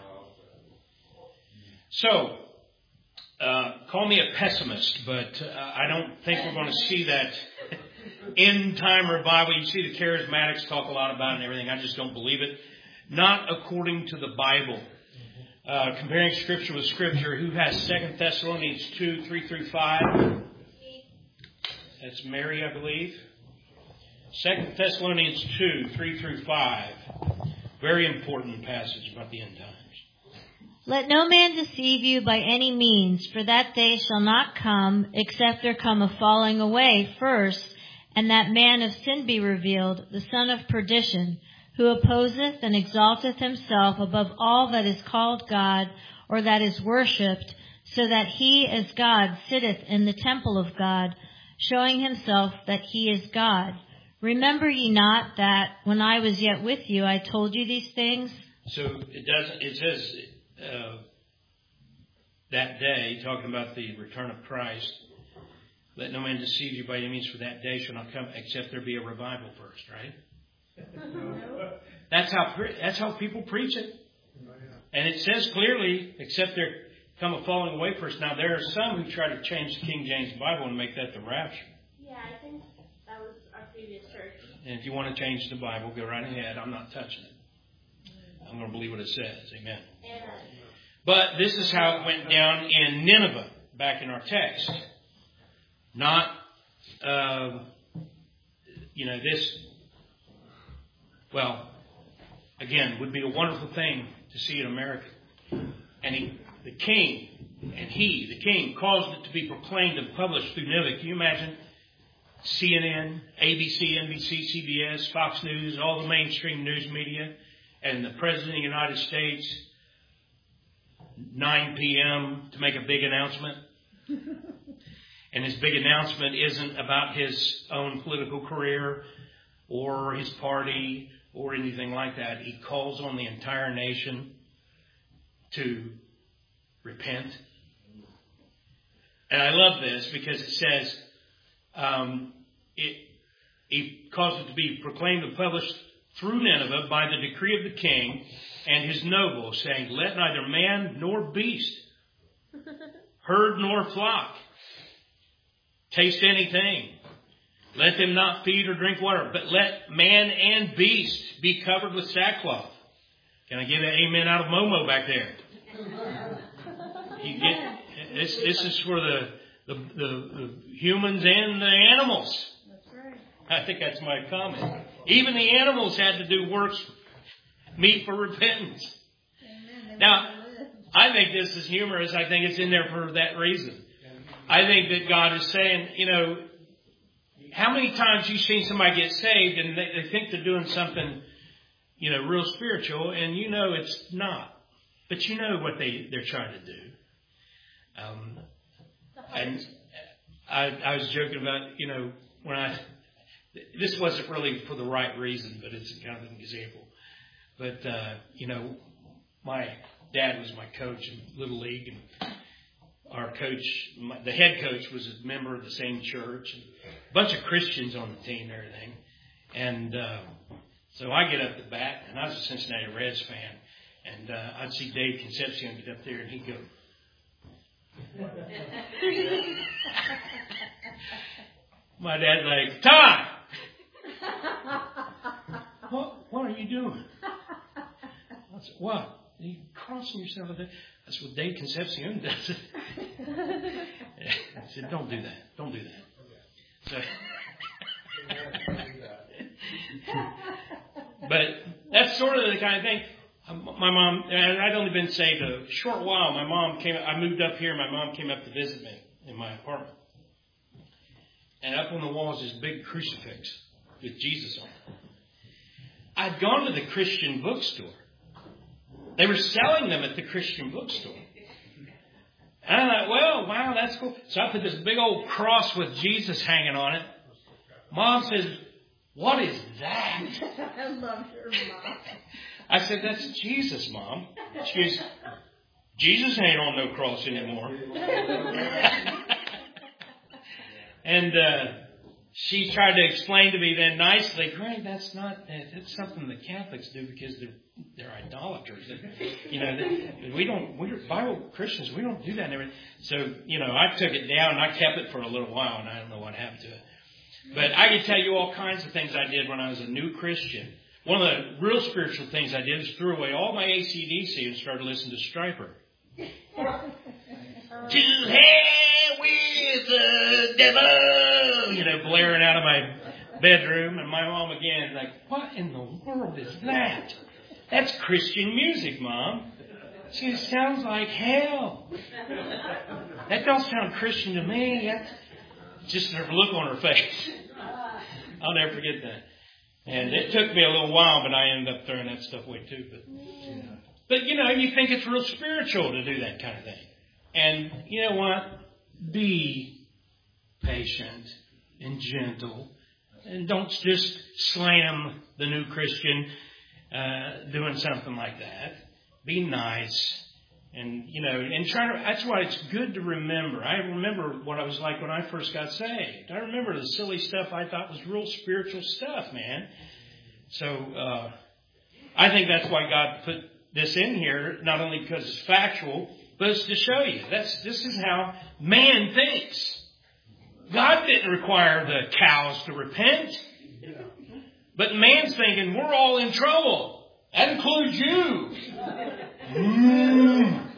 So. Uh, call me a pessimist, but uh, I don't think we're going to see that end time revival. You see the charismatics talk a lot about it and everything. I just don't believe it. Not according to the Bible. Uh, comparing Scripture with Scripture, who has Second Thessalonians two, three through five? That's Mary, I believe. Second Thessalonians two, three through five. Very important passage about the end times. Let no man deceive you by any means, for that day shall not come, except there come a falling away first, and that man of sin be revealed, the son of perdition, who opposeth and exalteth himself above all that is called God, or that is worshipped, so that he as God sitteth in the temple of God, showing himself that he is God. Remember ye not that, when I was yet with you, I told you these things? So it doesn't. It says. Uh, that day, talking about the return of Christ, let no man deceive you by any means, for that day shall not come except there be a revival first, right? That's how that's how people preach it. And it says clearly, except there come a falling away first. Now, there are some who try to change the King James Bible and make that the rapture. Yeah, I think that was our previous church. And if you want to change the Bible, go right ahead. I'm not touching it. I'm going to believe what it says. Amen. Amen. But this is how it went down in Nineveh, back in our text. Not, uh, you know, this, well, again, would be a wonderful thing to see in America. And he, the king, and he, the king, caused it to be proclaimed and published through Nineveh. Can you imagine? C N N, A B C, N B C, C B S, Fox News, all the mainstream news media, and the President of the United States nine p.m. to make a big announcement. And his big announcement isn't about his own political career or his party or anything like that. He calls on the entire nation to repent. And I love this because it says, um, it, he caused it to be proclaimed and published through Nineveh by the decree of the king and his nobles, saying, let neither man nor beast, herd nor flock, taste anything. Let them not feed or drink water, but let man and beast be covered with sackcloth. Can I get an amen out of Momo back there? You get this. This is for the the, the the humans and the animals. That's right. I think that's my comment. Even the animals had to do works meet for repentance. Amen. Now, I think this is humorous. I think it's in there for that reason. I think that God is saying, you know, how many times you've seen somebody get saved and they, they think they're doing something, you know, real spiritual, and you know it's not. But you know what they, they're trying to do. Um, and I, I was joking about, you know, when I, this wasn't really for the right reason, but it's kind of an example. But, uh, you know, my dad was my coach in Little League, and our coach, my, the head coach, was a member of the same church, and a bunch of Christians on the team and everything. And uh, so I get up to bat, and I was a Cincinnati Reds fan, and uh, I'd see Dave Concepcion get up there, and he'd go, my dad's like, Todd! What, what are you doing? I said, what? Are you crossing yourself? That's what Dave Concepcion does. I said, don't do that. Don't do that. So, but that's sort of the kind of thing. My mom, and I'd only been saved a short while. My mom came, I moved up here, my mom came up to visit me in my apartment. And up on the wall is this big crucifix with Jesus on it. I'd gone to the Christian bookstore. They were selling them at the Christian bookstore. And I thought, well, wow, that's cool. So I put this big old cross with Jesus hanging on it. Mom says, what is that? I love your mom. I said, that's Jesus, Mom. She goes, Jesus ain't on no cross anymore. And uh, she tried to explain to me then nicely, Greg, that's not, that's something the Catholics do because they're they're idolaters. You know, they, we don't, we're Bible Christians, we don't do that and everything. So, you know, I took it down and I kept it for a little while, and I don't know what happened to it. But I can tell you all kinds of things I did when I was a new Christian. One of the real spiritual things I did is threw away all my A C D C and started listening to Stryper. To hell with the devil! You know, blaring out of my bedroom. And my mom again, like, what in the world is that? That's Christian music, Mom. She goes, sounds like hell. That don't sound Christian to me. That's just her look on her face. I'll never forget that. And it took me a little while, but I ended up throwing that stuff away too. But, yeah. But you know, you think it's real spiritual to do that kind of thing. And you know what? Be patient and gentle. And don't just slam the new Christian uh, doing something like that. Be nice. And, you know, and try to, that's why it's good to remember. I remember what I was like when I first got saved. I remember the silly stuff I thought was real spiritual stuff, man. So, uh, I think that's why God put this in here, not only because it's factual, but it's to show you. That's, this is how man thinks. God didn't require the cows to repent. But man's thinking, we're all in trouble. That includes you. Mm.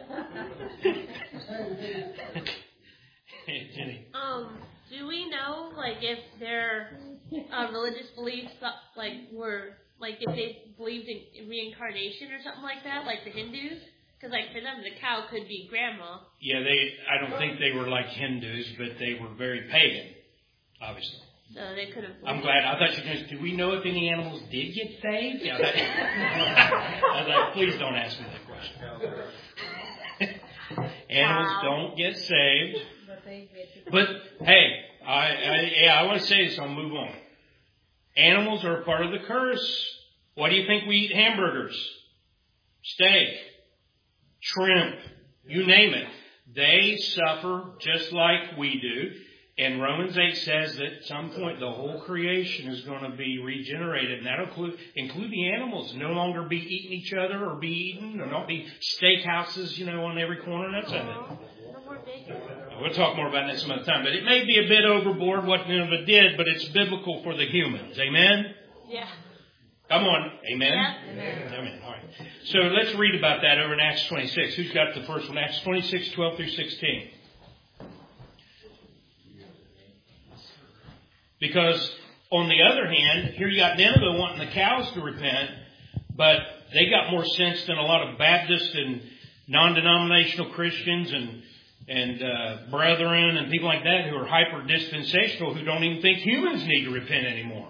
Jenny. Um, do we know, like, if their uh, religious beliefs, like, were, like, if they believed in reincarnation or something like that, like the Hindus? Because, like, for them, the cow could be grandma. Yeah, they. I don't think they were like Hindus, but they were very pagan, obviously. So they could have. I'm glad. I thought you were going to. Do we know if any animals did get saved? Yeah, that, I was like, please don't ask me that question. Animals Wow. don't get saved. But they get But hey, I, I yeah, I want to say this. I'll move on. Animals are a part of the curse. Why do you think we eat hamburgers, steak, shrimp, you name it? They suffer just like we do. And Romans eight says that at some point the whole creation is going to be regenerated. And that'll include, include the animals. No longer be eating each other or be eaten or not be steakhouses, you know, on every corner. That's it. No more bacon. We'll talk more about that some other time. But it may be a bit overboard what Nineveh did, but it's biblical for the humans. Amen? Yeah. Come on. Amen? Yeah. Amen. Amen. All right. So let's read about that over in Acts twenty-six. Who's got the first one? Acts twenty-six, twelve through sixteen. Because on the other hand, here you got Nineveh wanting the cows to repent, but they got more sense than a lot of Baptist and non-denominational Christians and and uh, brethren and people like that who are hyper-dispensational who don't even think humans need to repent anymore.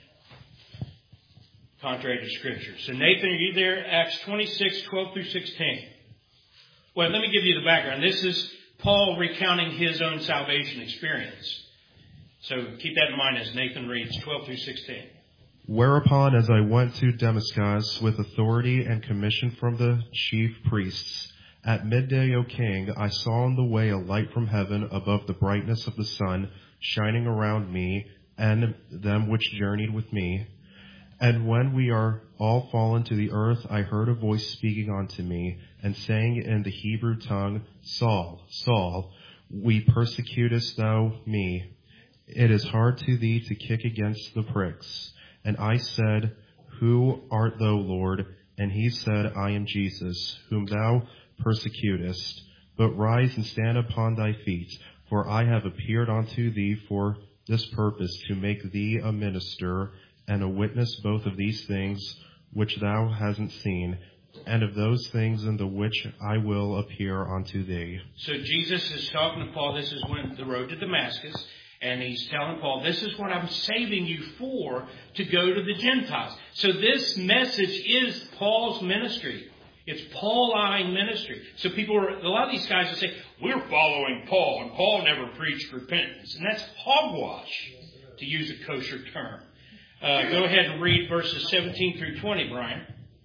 Contrary to Scripture. So Nathan, are you there? Acts twenty-six, twelve through sixteen. Well, let me give you the background. This is Paul recounting his own salvation experience. So keep that in mind as Nathan reads twelve through sixteen. Whereupon, as I went to Damascus with authority and commission from the chief priests, at midday, O king, I saw on the way a light from heaven above the brightness of the sun, shining around me and them which journeyed with me. And when we are all fallen to the earth, I heard a voice speaking unto me, and saying in the Hebrew tongue, Saul, Saul, we persecutest thou me? It is hard to thee to kick against the pricks. And I said, Who art thou, Lord? And he said, I am Jesus, whom thou persecutest. But rise and stand upon thy feet, for I have appeared unto thee for this purpose, to make thee a minister and a witness both of these things which thou hasn't seen, and of those things in the which I will appear unto thee. So Jesus is talking to Paul. This is when the road to Damascus. And he's telling Paul, this is what I'm saving you for, to go to the Gentiles. So this message is Paul's ministry. It's Pauline ministry. So people are, a lot of these guys will say, we're following Paul, and Paul never preached repentance. And that's hogwash, to use a kosher term. Uh, go ahead and read verses seventeen through twenty, Brian.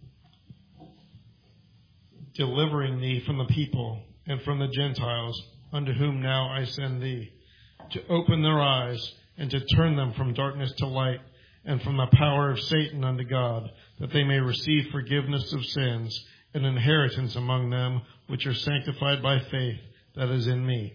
Delivering thee from the people and from the Gentiles, unto whom now I send thee, to open their eyes and to turn them from darkness to light and from the power of Satan unto God, that they may receive forgiveness of sins and inheritance among them which are sanctified by faith that is in me.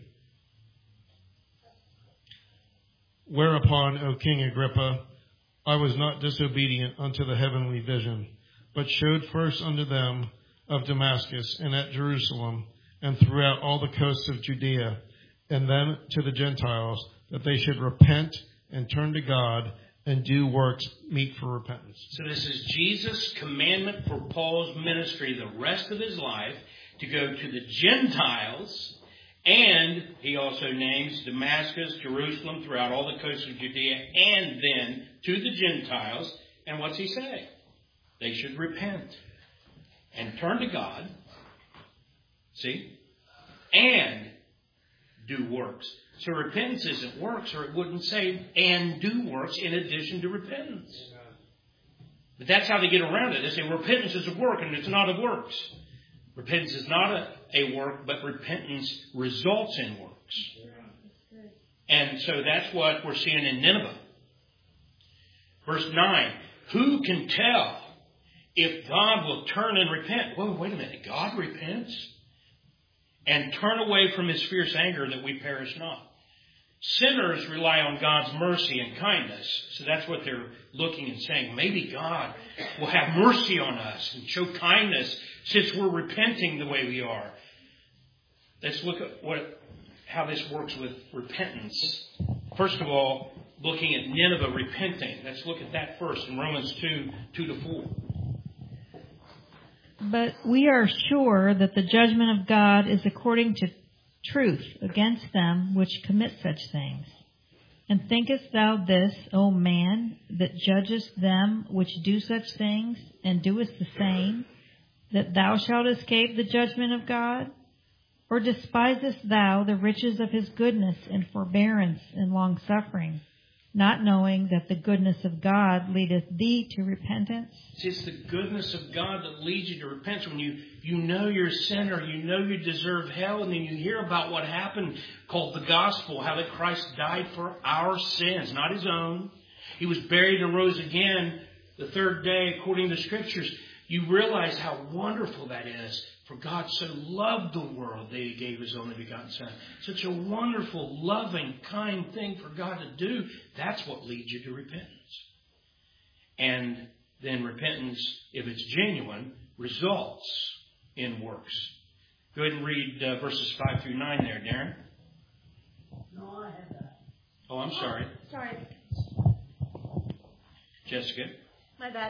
Whereupon, O King Agrippa, I was not disobedient unto the heavenly vision, but showed first unto them of Damascus and at Jerusalem and throughout all the coasts of Judea, and then to the Gentiles, that they should repent and turn to God and do works meet for repentance. So this is Jesus' commandment for Paul's ministry the rest of his life, to go to the Gentiles, and he also names Damascus, Jerusalem, throughout all the coasts of Judea, and then to the Gentiles. And what's he say? They should repent and turn to God, see, and do works. So repentance isn't works, or it wouldn't say and do works in addition to repentance. But that's how they get around it. They say repentance is a work and it's not a works. Repentance is not a, a work, but repentance results in works. And so that's what we're seeing in Nineveh. Verse nine, who can tell if God will turn and repent? Whoa, wait a minute. God repents? And turn away from his fierce anger that we perish not. Sinners rely on God's mercy and kindness. So that's what they're looking and saying. Maybe God will have mercy on us and show kindness since we're repenting the way we are. Let's look at what how this works with repentance. First of all, looking at Nineveh repenting. Let's look at that first in Romans two, two to four. But we are sure that the judgment of God is according to truth against them which commit such things. And thinkest thou this, O man, that judgest them which do such things, and doest the same, that thou shalt escape the judgment of God? Or despisest thou the riches of his goodness and forbearance and long-suffering, not knowing that the goodness of God leadeth thee to repentance? It's the goodness of God that leads you to repentance. When you, you know you're a sinner, you know you deserve hell, and then you hear about what happened called the gospel, how that Christ died for our sins, not his own. He was buried and rose again the third day according to the Scriptures. You realize how wonderful that is. For God so loved the world that he gave his only begotten Son. Such a wonderful, loving, kind thing for God to do. That's what leads you to repentance. And then repentance, if it's genuine, results in works. Go ahead and read uh, verses five through nine there, Darren. No, I have that. Oh, I'm sorry. Oh, sorry. Jessica. My bad.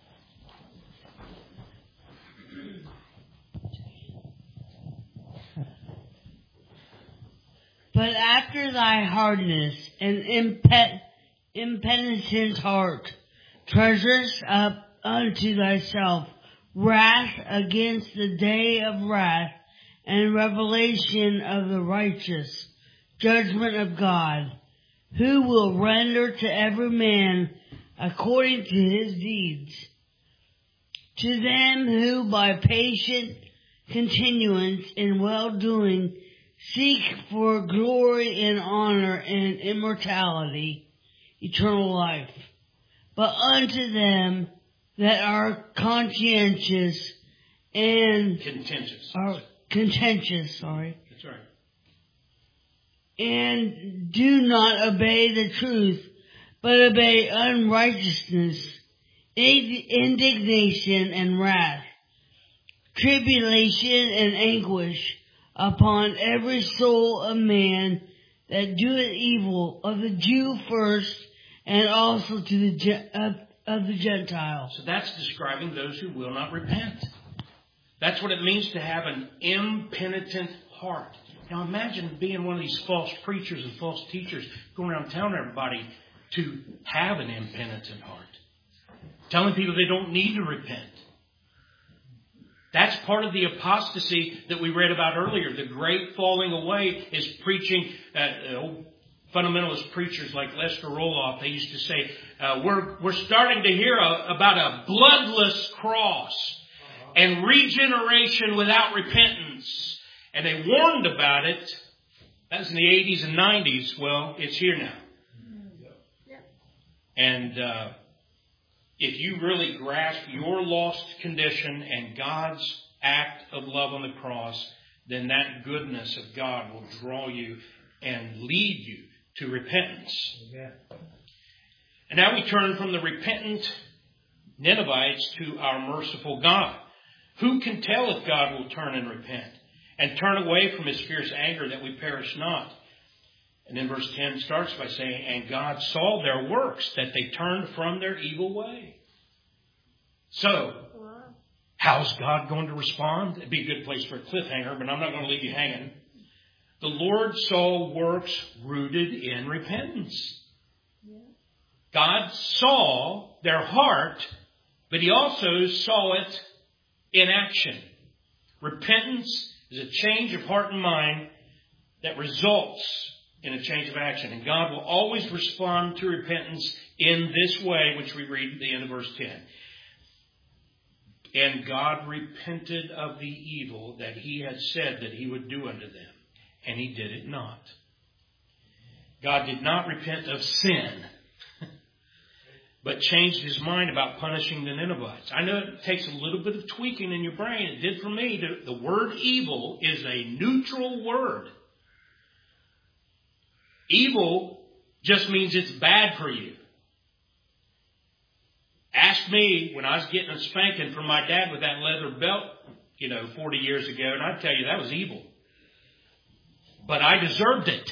But after thy hardness and impe- impenitent heart treasures up unto thyself wrath against the day of wrath and revelation of the righteous judgment of God, who will render to every man according to his deeds. To them who by patient continuance in well-doing seek for glory and honor and immortality, eternal life. But unto them that are conscientious and contentious, are contentious, sorry. That's right. And do not obey the truth, but obey unrighteousness, indignation and wrath, tribulation and anguish, upon every soul of man that doeth evil, of the Jew first, and also to the of, of the Gentiles. So that's describing those who will not repent. That's what it means to have an impenitent heart. Now imagine being one of these false preachers and false teachers going around telling everybody to have an impenitent heart. Telling people they don't need to repent. That's part of the apostasy that we read about earlier. The great falling away is preaching. Uh, old fundamentalist preachers like Lester Roloff, they used to say, uh, we're, we're starting to hear a, about a bloodless cross and regeneration without repentance. And they warned about it. That was in the eighties and nineties. Well, it's here now. And uh, if you really grasp your lost condition and God's act of love on the cross, then that goodness of God will draw you and lead you to repentance. Amen. And now we turn from the repentant Ninevites to our merciful God. Who can tell if God will turn and repent and turn away from his fierce anger that we perish not? And then verse ten starts by saying, and God saw their works, that they turned from their evil way. So, how's God going to respond? It'd be a good place for a cliffhanger, but I'm not going to leave you hanging. The Lord saw works rooted in repentance. God saw their heart, but he also saw it in action. Repentance is a change of heart and mind that results in a change of action. And God will always respond to repentance in this way, which we read at the end of verse ten. And God repented of the evil that he had said that he would do unto them. And he did it not. God did not repent of sin, but changed his mind about punishing the Ninevites. I know it takes a little bit of tweaking in your brain. It did for me. The word evil is a neutral word. Evil just means it's bad for you. Ask me when I was getting a spanking from my dad with that leather belt, you know, forty years ago, and I'd tell you that was evil. But I deserved it.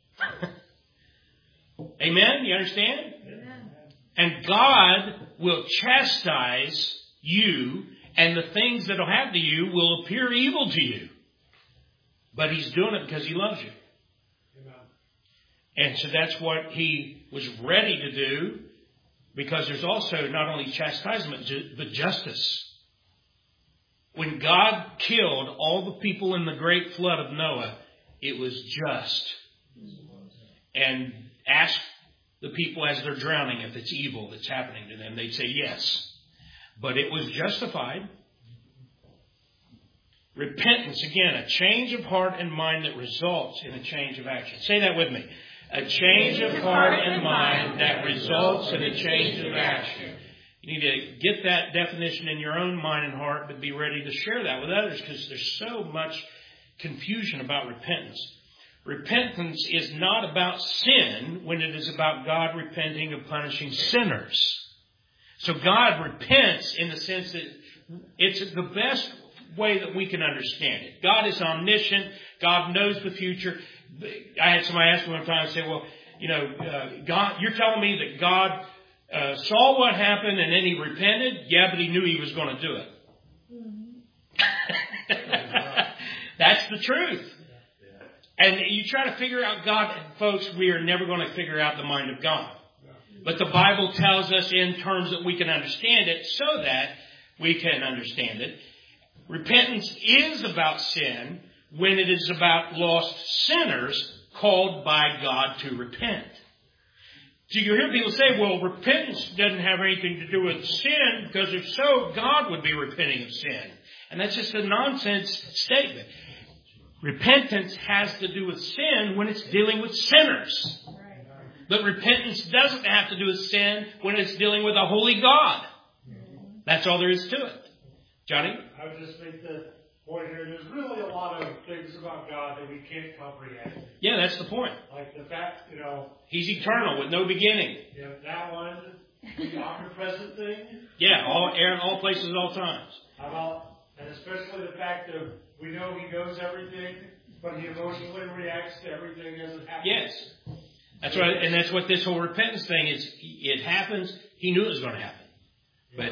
Amen? You understand? Amen. And God will chastise you, and the things that will happen to you will appear evil to you. But he's doing it because he loves you. Amen. And so that's what he was ready to do, because there's also not only chastisement, but justice. When God killed all the people in the great flood of Noah, it was just. And ask the people as they're drowning if it's evil that's happening to them. They'd say yes. But it was justified. Repentance, again, a change of heart and mind that results in a change of action. Say that with me. A change of heart and mind that results in a change of action. You need to get that definition in your own mind and heart, but be ready to share that with others because there's so much confusion about repentance. Repentance is not about sin when it is about God repenting of punishing sinners. So God repents in the sense that it's the best way that we can understand it. God is omniscient. God knows the future. I had somebody ask me one time and say, well, you know, uh, God, you're telling me that God uh, saw what happened and then he repented? Yeah, but he knew he was going to do it. Mm-hmm. That's the truth. And you try to figure out God, folks, we are never going to figure out the mind of God. But the Bible tells us in terms that we can understand it so that we can understand it. Repentance is about sin when it is about lost sinners called by God to repent. So you hear people say, well, repentance doesn't have anything to do with sin because if so, God would be repenting of sin. And that's just a nonsense statement. Repentance has to do with sin when it's dealing with sinners. But repentance doesn't have to do with sin when it's dealing with a holy God. That's all there is to it. Johnny? I would just make the point here, there's really a lot of things about God that we can't comprehend. Yeah, that's the point. Like the fact, you know... He's eternal with no beginning. Yeah, that one, the omnipresent thing. Yeah, all air, all places, all times. How about, and especially the fact that we know he knows everything, but he emotionally reacts to everything as it happens. Yes. That's right, and that's what this whole repentance thing is. It happens, he knew it was going to happen. But,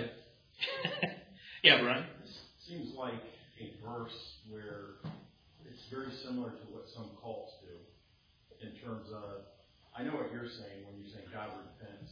yeah, Brian? Seems like a verse where it's very similar to what some cults do in terms of, I know what you're saying when you're saying God repents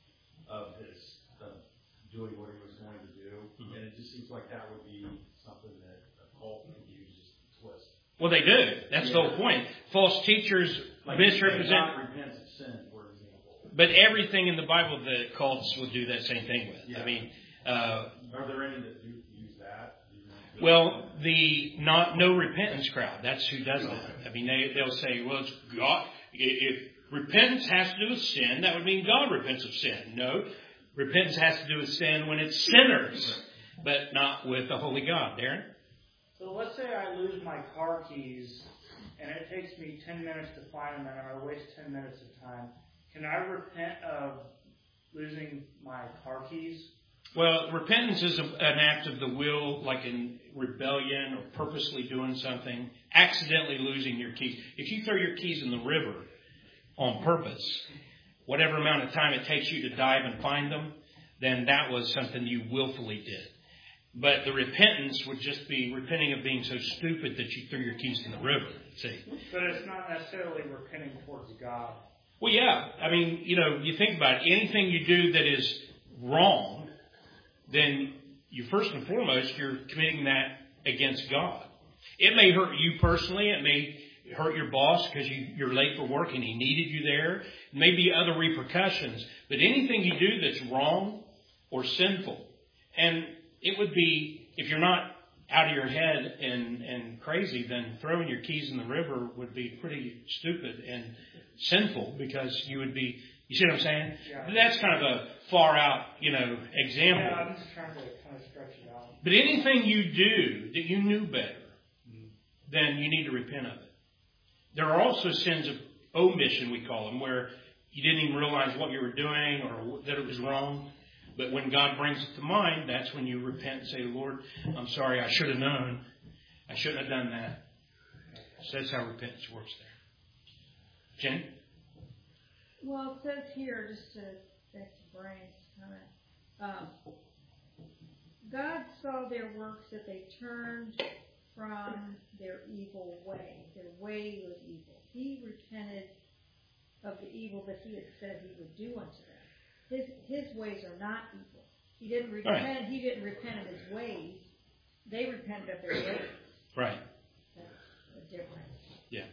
of his uh, doing what he was going to do, mm-hmm. and it just seems like that would be something that a cult would use just to twist. Well, they do. That's yeah. the whole point. False teachers like misrepresent. God repents of sin, for example. But everything in the Bible, the cults will do that same thing with. Yeah. I mean, uh, are there any that do use that? Well, the not no repentance crowd. That's who does that. I mean, they they'll say, well, it's God. If repentance has to do with sin, that would mean God repents of sin. No, repentance has to do with sin when it's sinners, but not with the holy God. Darren? So let's say I lose my car keys, and it takes me ten minutes to find them, and I waste ten minutes of time. Can I repent of losing my car keys? Well, repentance is a, an act of the will, like in rebellion or purposely doing something, accidentally losing your keys. If you throw your keys in the river on purpose, whatever amount of time it takes you to dive and find them, then that was something you willfully did. But the repentance would just be repenting of being so stupid that you threw your keys in the river. See? But it's not necessarily repenting towards God. Well, yeah. I mean, you know, you think about it. Anything you do that is wrong, then you first and foremost, you're committing that against God. It may hurt you personally. It may hurt your boss because you, you're late for work and he needed you there. Maybe other repercussions. But anything you do that's wrong or sinful, and it would be, if you're not out of your head and, and crazy, then throwing your keys in the river would be pretty stupid and sinful because you would be, you see what I'm saying? Yeah. That's kind of a far out, you know, example. Yeah, I'm just trying to kind of stretch it out. But anything you do that you knew better, then you need to repent of it. There are also sins of omission, we call them, where you didn't even realize what you were doing or that it was wrong. But when God brings it to mind, that's when you repent and say, Lord, I'm sorry, I should have known. I shouldn't have done that. So that's how repentance works there. Jenny? Well, it says here, just to back to Brian's comment, um, God saw their works that they turned from their evil way. Their way was evil. He repented of the evil that he had said he would do unto them. His his ways are not evil. He didn't repent. Right. He didn't repent of his ways. they repented of their ways. Right. That's the difference. Yeah.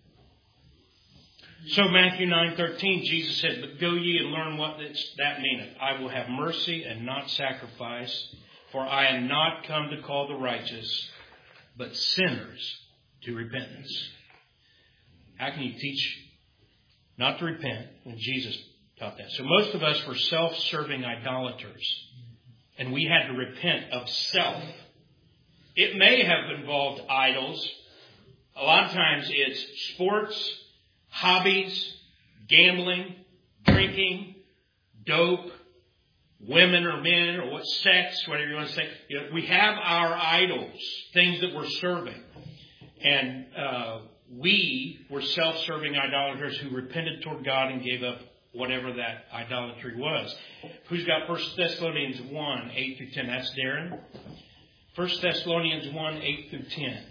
So Matthew nine thirteen, Jesus said, "But go ye and learn what that meaneth. I will have mercy and not sacrifice, for I am not come to call the righteous, but sinners to repentance." How can you teach not to repent when Jesus taught that? So most of us were self-serving idolaters, and we had to repent of self. It may have involved idols. A lot of times it's sports, hobbies, gambling, drinking, dope, women or men, or what sex, whatever you want to say. You know, we have our idols, things that we're serving. And uh, we were self-serving idolaters who repented toward God and gave up whatever that idolatry was. Who's got First Thessalonians one, eight through ten? That's Darren. First Thessalonians one, eight through ten.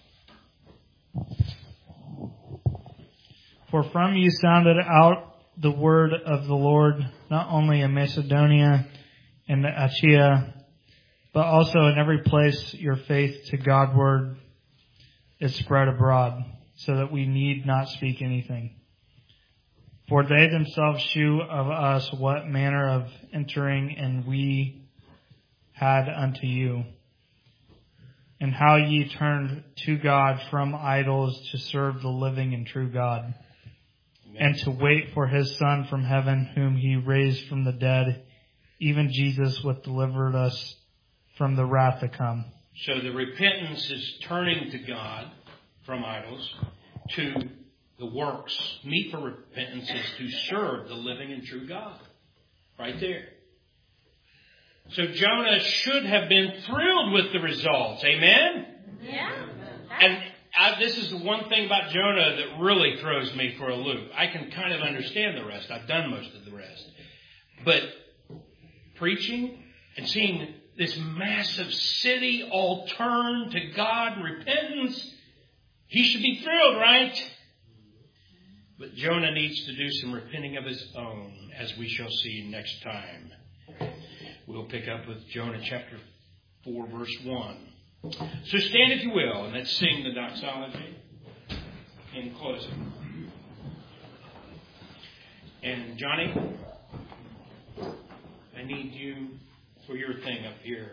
For from you sounded out the word of the Lord, not only in Macedonia and Achaia, but also in every place your faith to Godward is spread abroad, so that we need not speak anything. For they themselves shew of us what manner of entering in we had unto you, and how ye turned to God from idols to serve the living and true God, and to wait for his Son from heaven, whom he raised from the dead, even Jesus, which delivered us from the wrath to come. So the repentance is turning to God from idols to the works. Meet for repentance is to serve the living and true God. Right there. So Jonah should have been thrilled with the results. Amen? Yeah. And I, this is the one thing about Jonah that really throws me for a loop. I can kind of understand the rest. I've done most of the rest. But preaching and seeing this massive city all turn to God and repentance, he should be thrilled, right? But Jonah needs to do some repenting of his own, as we shall see next time. We'll pick up with Jonah chapter four, verse one. So stand if you will, and let's sing the doxology in closing. And Johnny, I need you for your thing up here.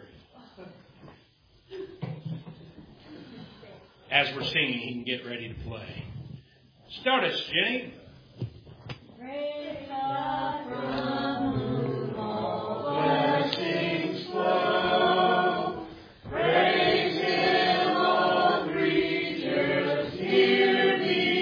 As we're singing, he can get ready to play. Start us, Jenny. Praise God from whom all blessings flow. Praise Him, all creatures here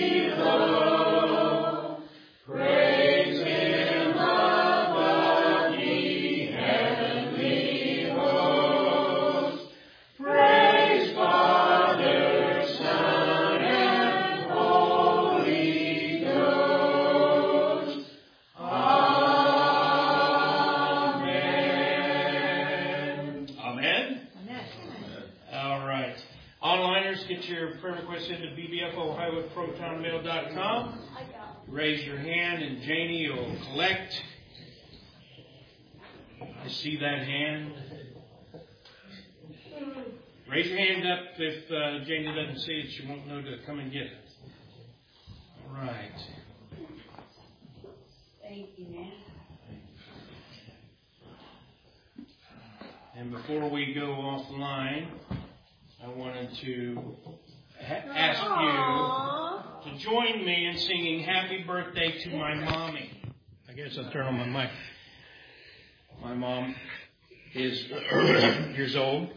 below. Praise Him above the heavenly hosts. Praise Father, Son, and Holy Ghost. Amen. Amen. All right. Onliners, get your prayer requests into b b f ohio at proton mail dot com. Raise your hand and Janie will collect. I see that hand. Raise your hand up if uh, Janie doesn't see it. She won't know to come and get it. All right. Thank you, man. And before we go offline, I wanted to ha- ask you to join me in singing Happy Birthday to My Mommy. I guess I'll turn on my mic. My mom is years old.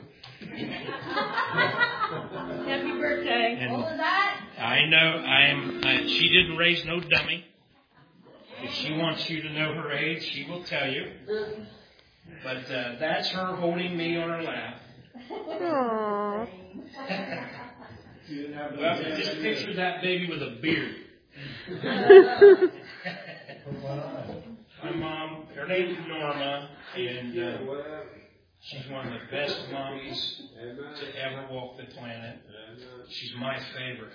Happy birthday. And What was that? I know I am. I, she didn't raise no dummy. If she wants you to know her age, she will tell you. But uh, that's her holding me on her lap. Aww. Well, just picture that baby with a beard. My mom, her name's Norma, and uh, she's one of the best mommies to ever walk the planet. She's my favorite.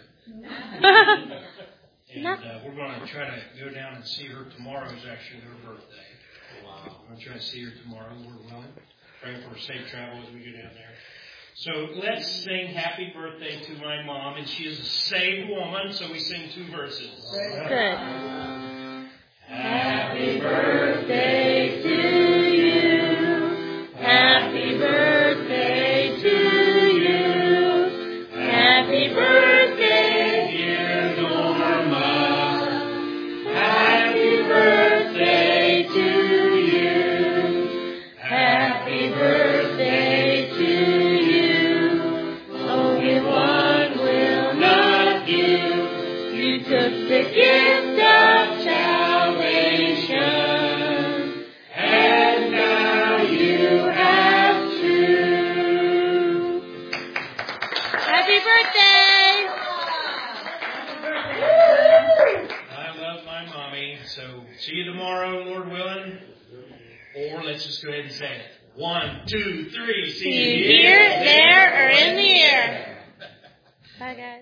And uh, we're going to try to go down and see her tomorrow. Is actually her birthday. Wow. I'm going to try to see her tomorrow. We're willing. Praying for safe travel as we go down there. So let's sing happy birthday to my mom, and she is a saved woman, so we sing two verses. Good. Happy birthday to you. Happy birthday to you. Happy birthday, dear Norma. Happy birthday to you. Happy birthday to you. Only one will not give. You took the gift of salvation, and now you have two. Happy birthday! I love my mommy, so see you tomorrow, Lord willing. Or let's just go ahead and say it. One, two, three. See, See you here, there, or in the air. Bye, guys.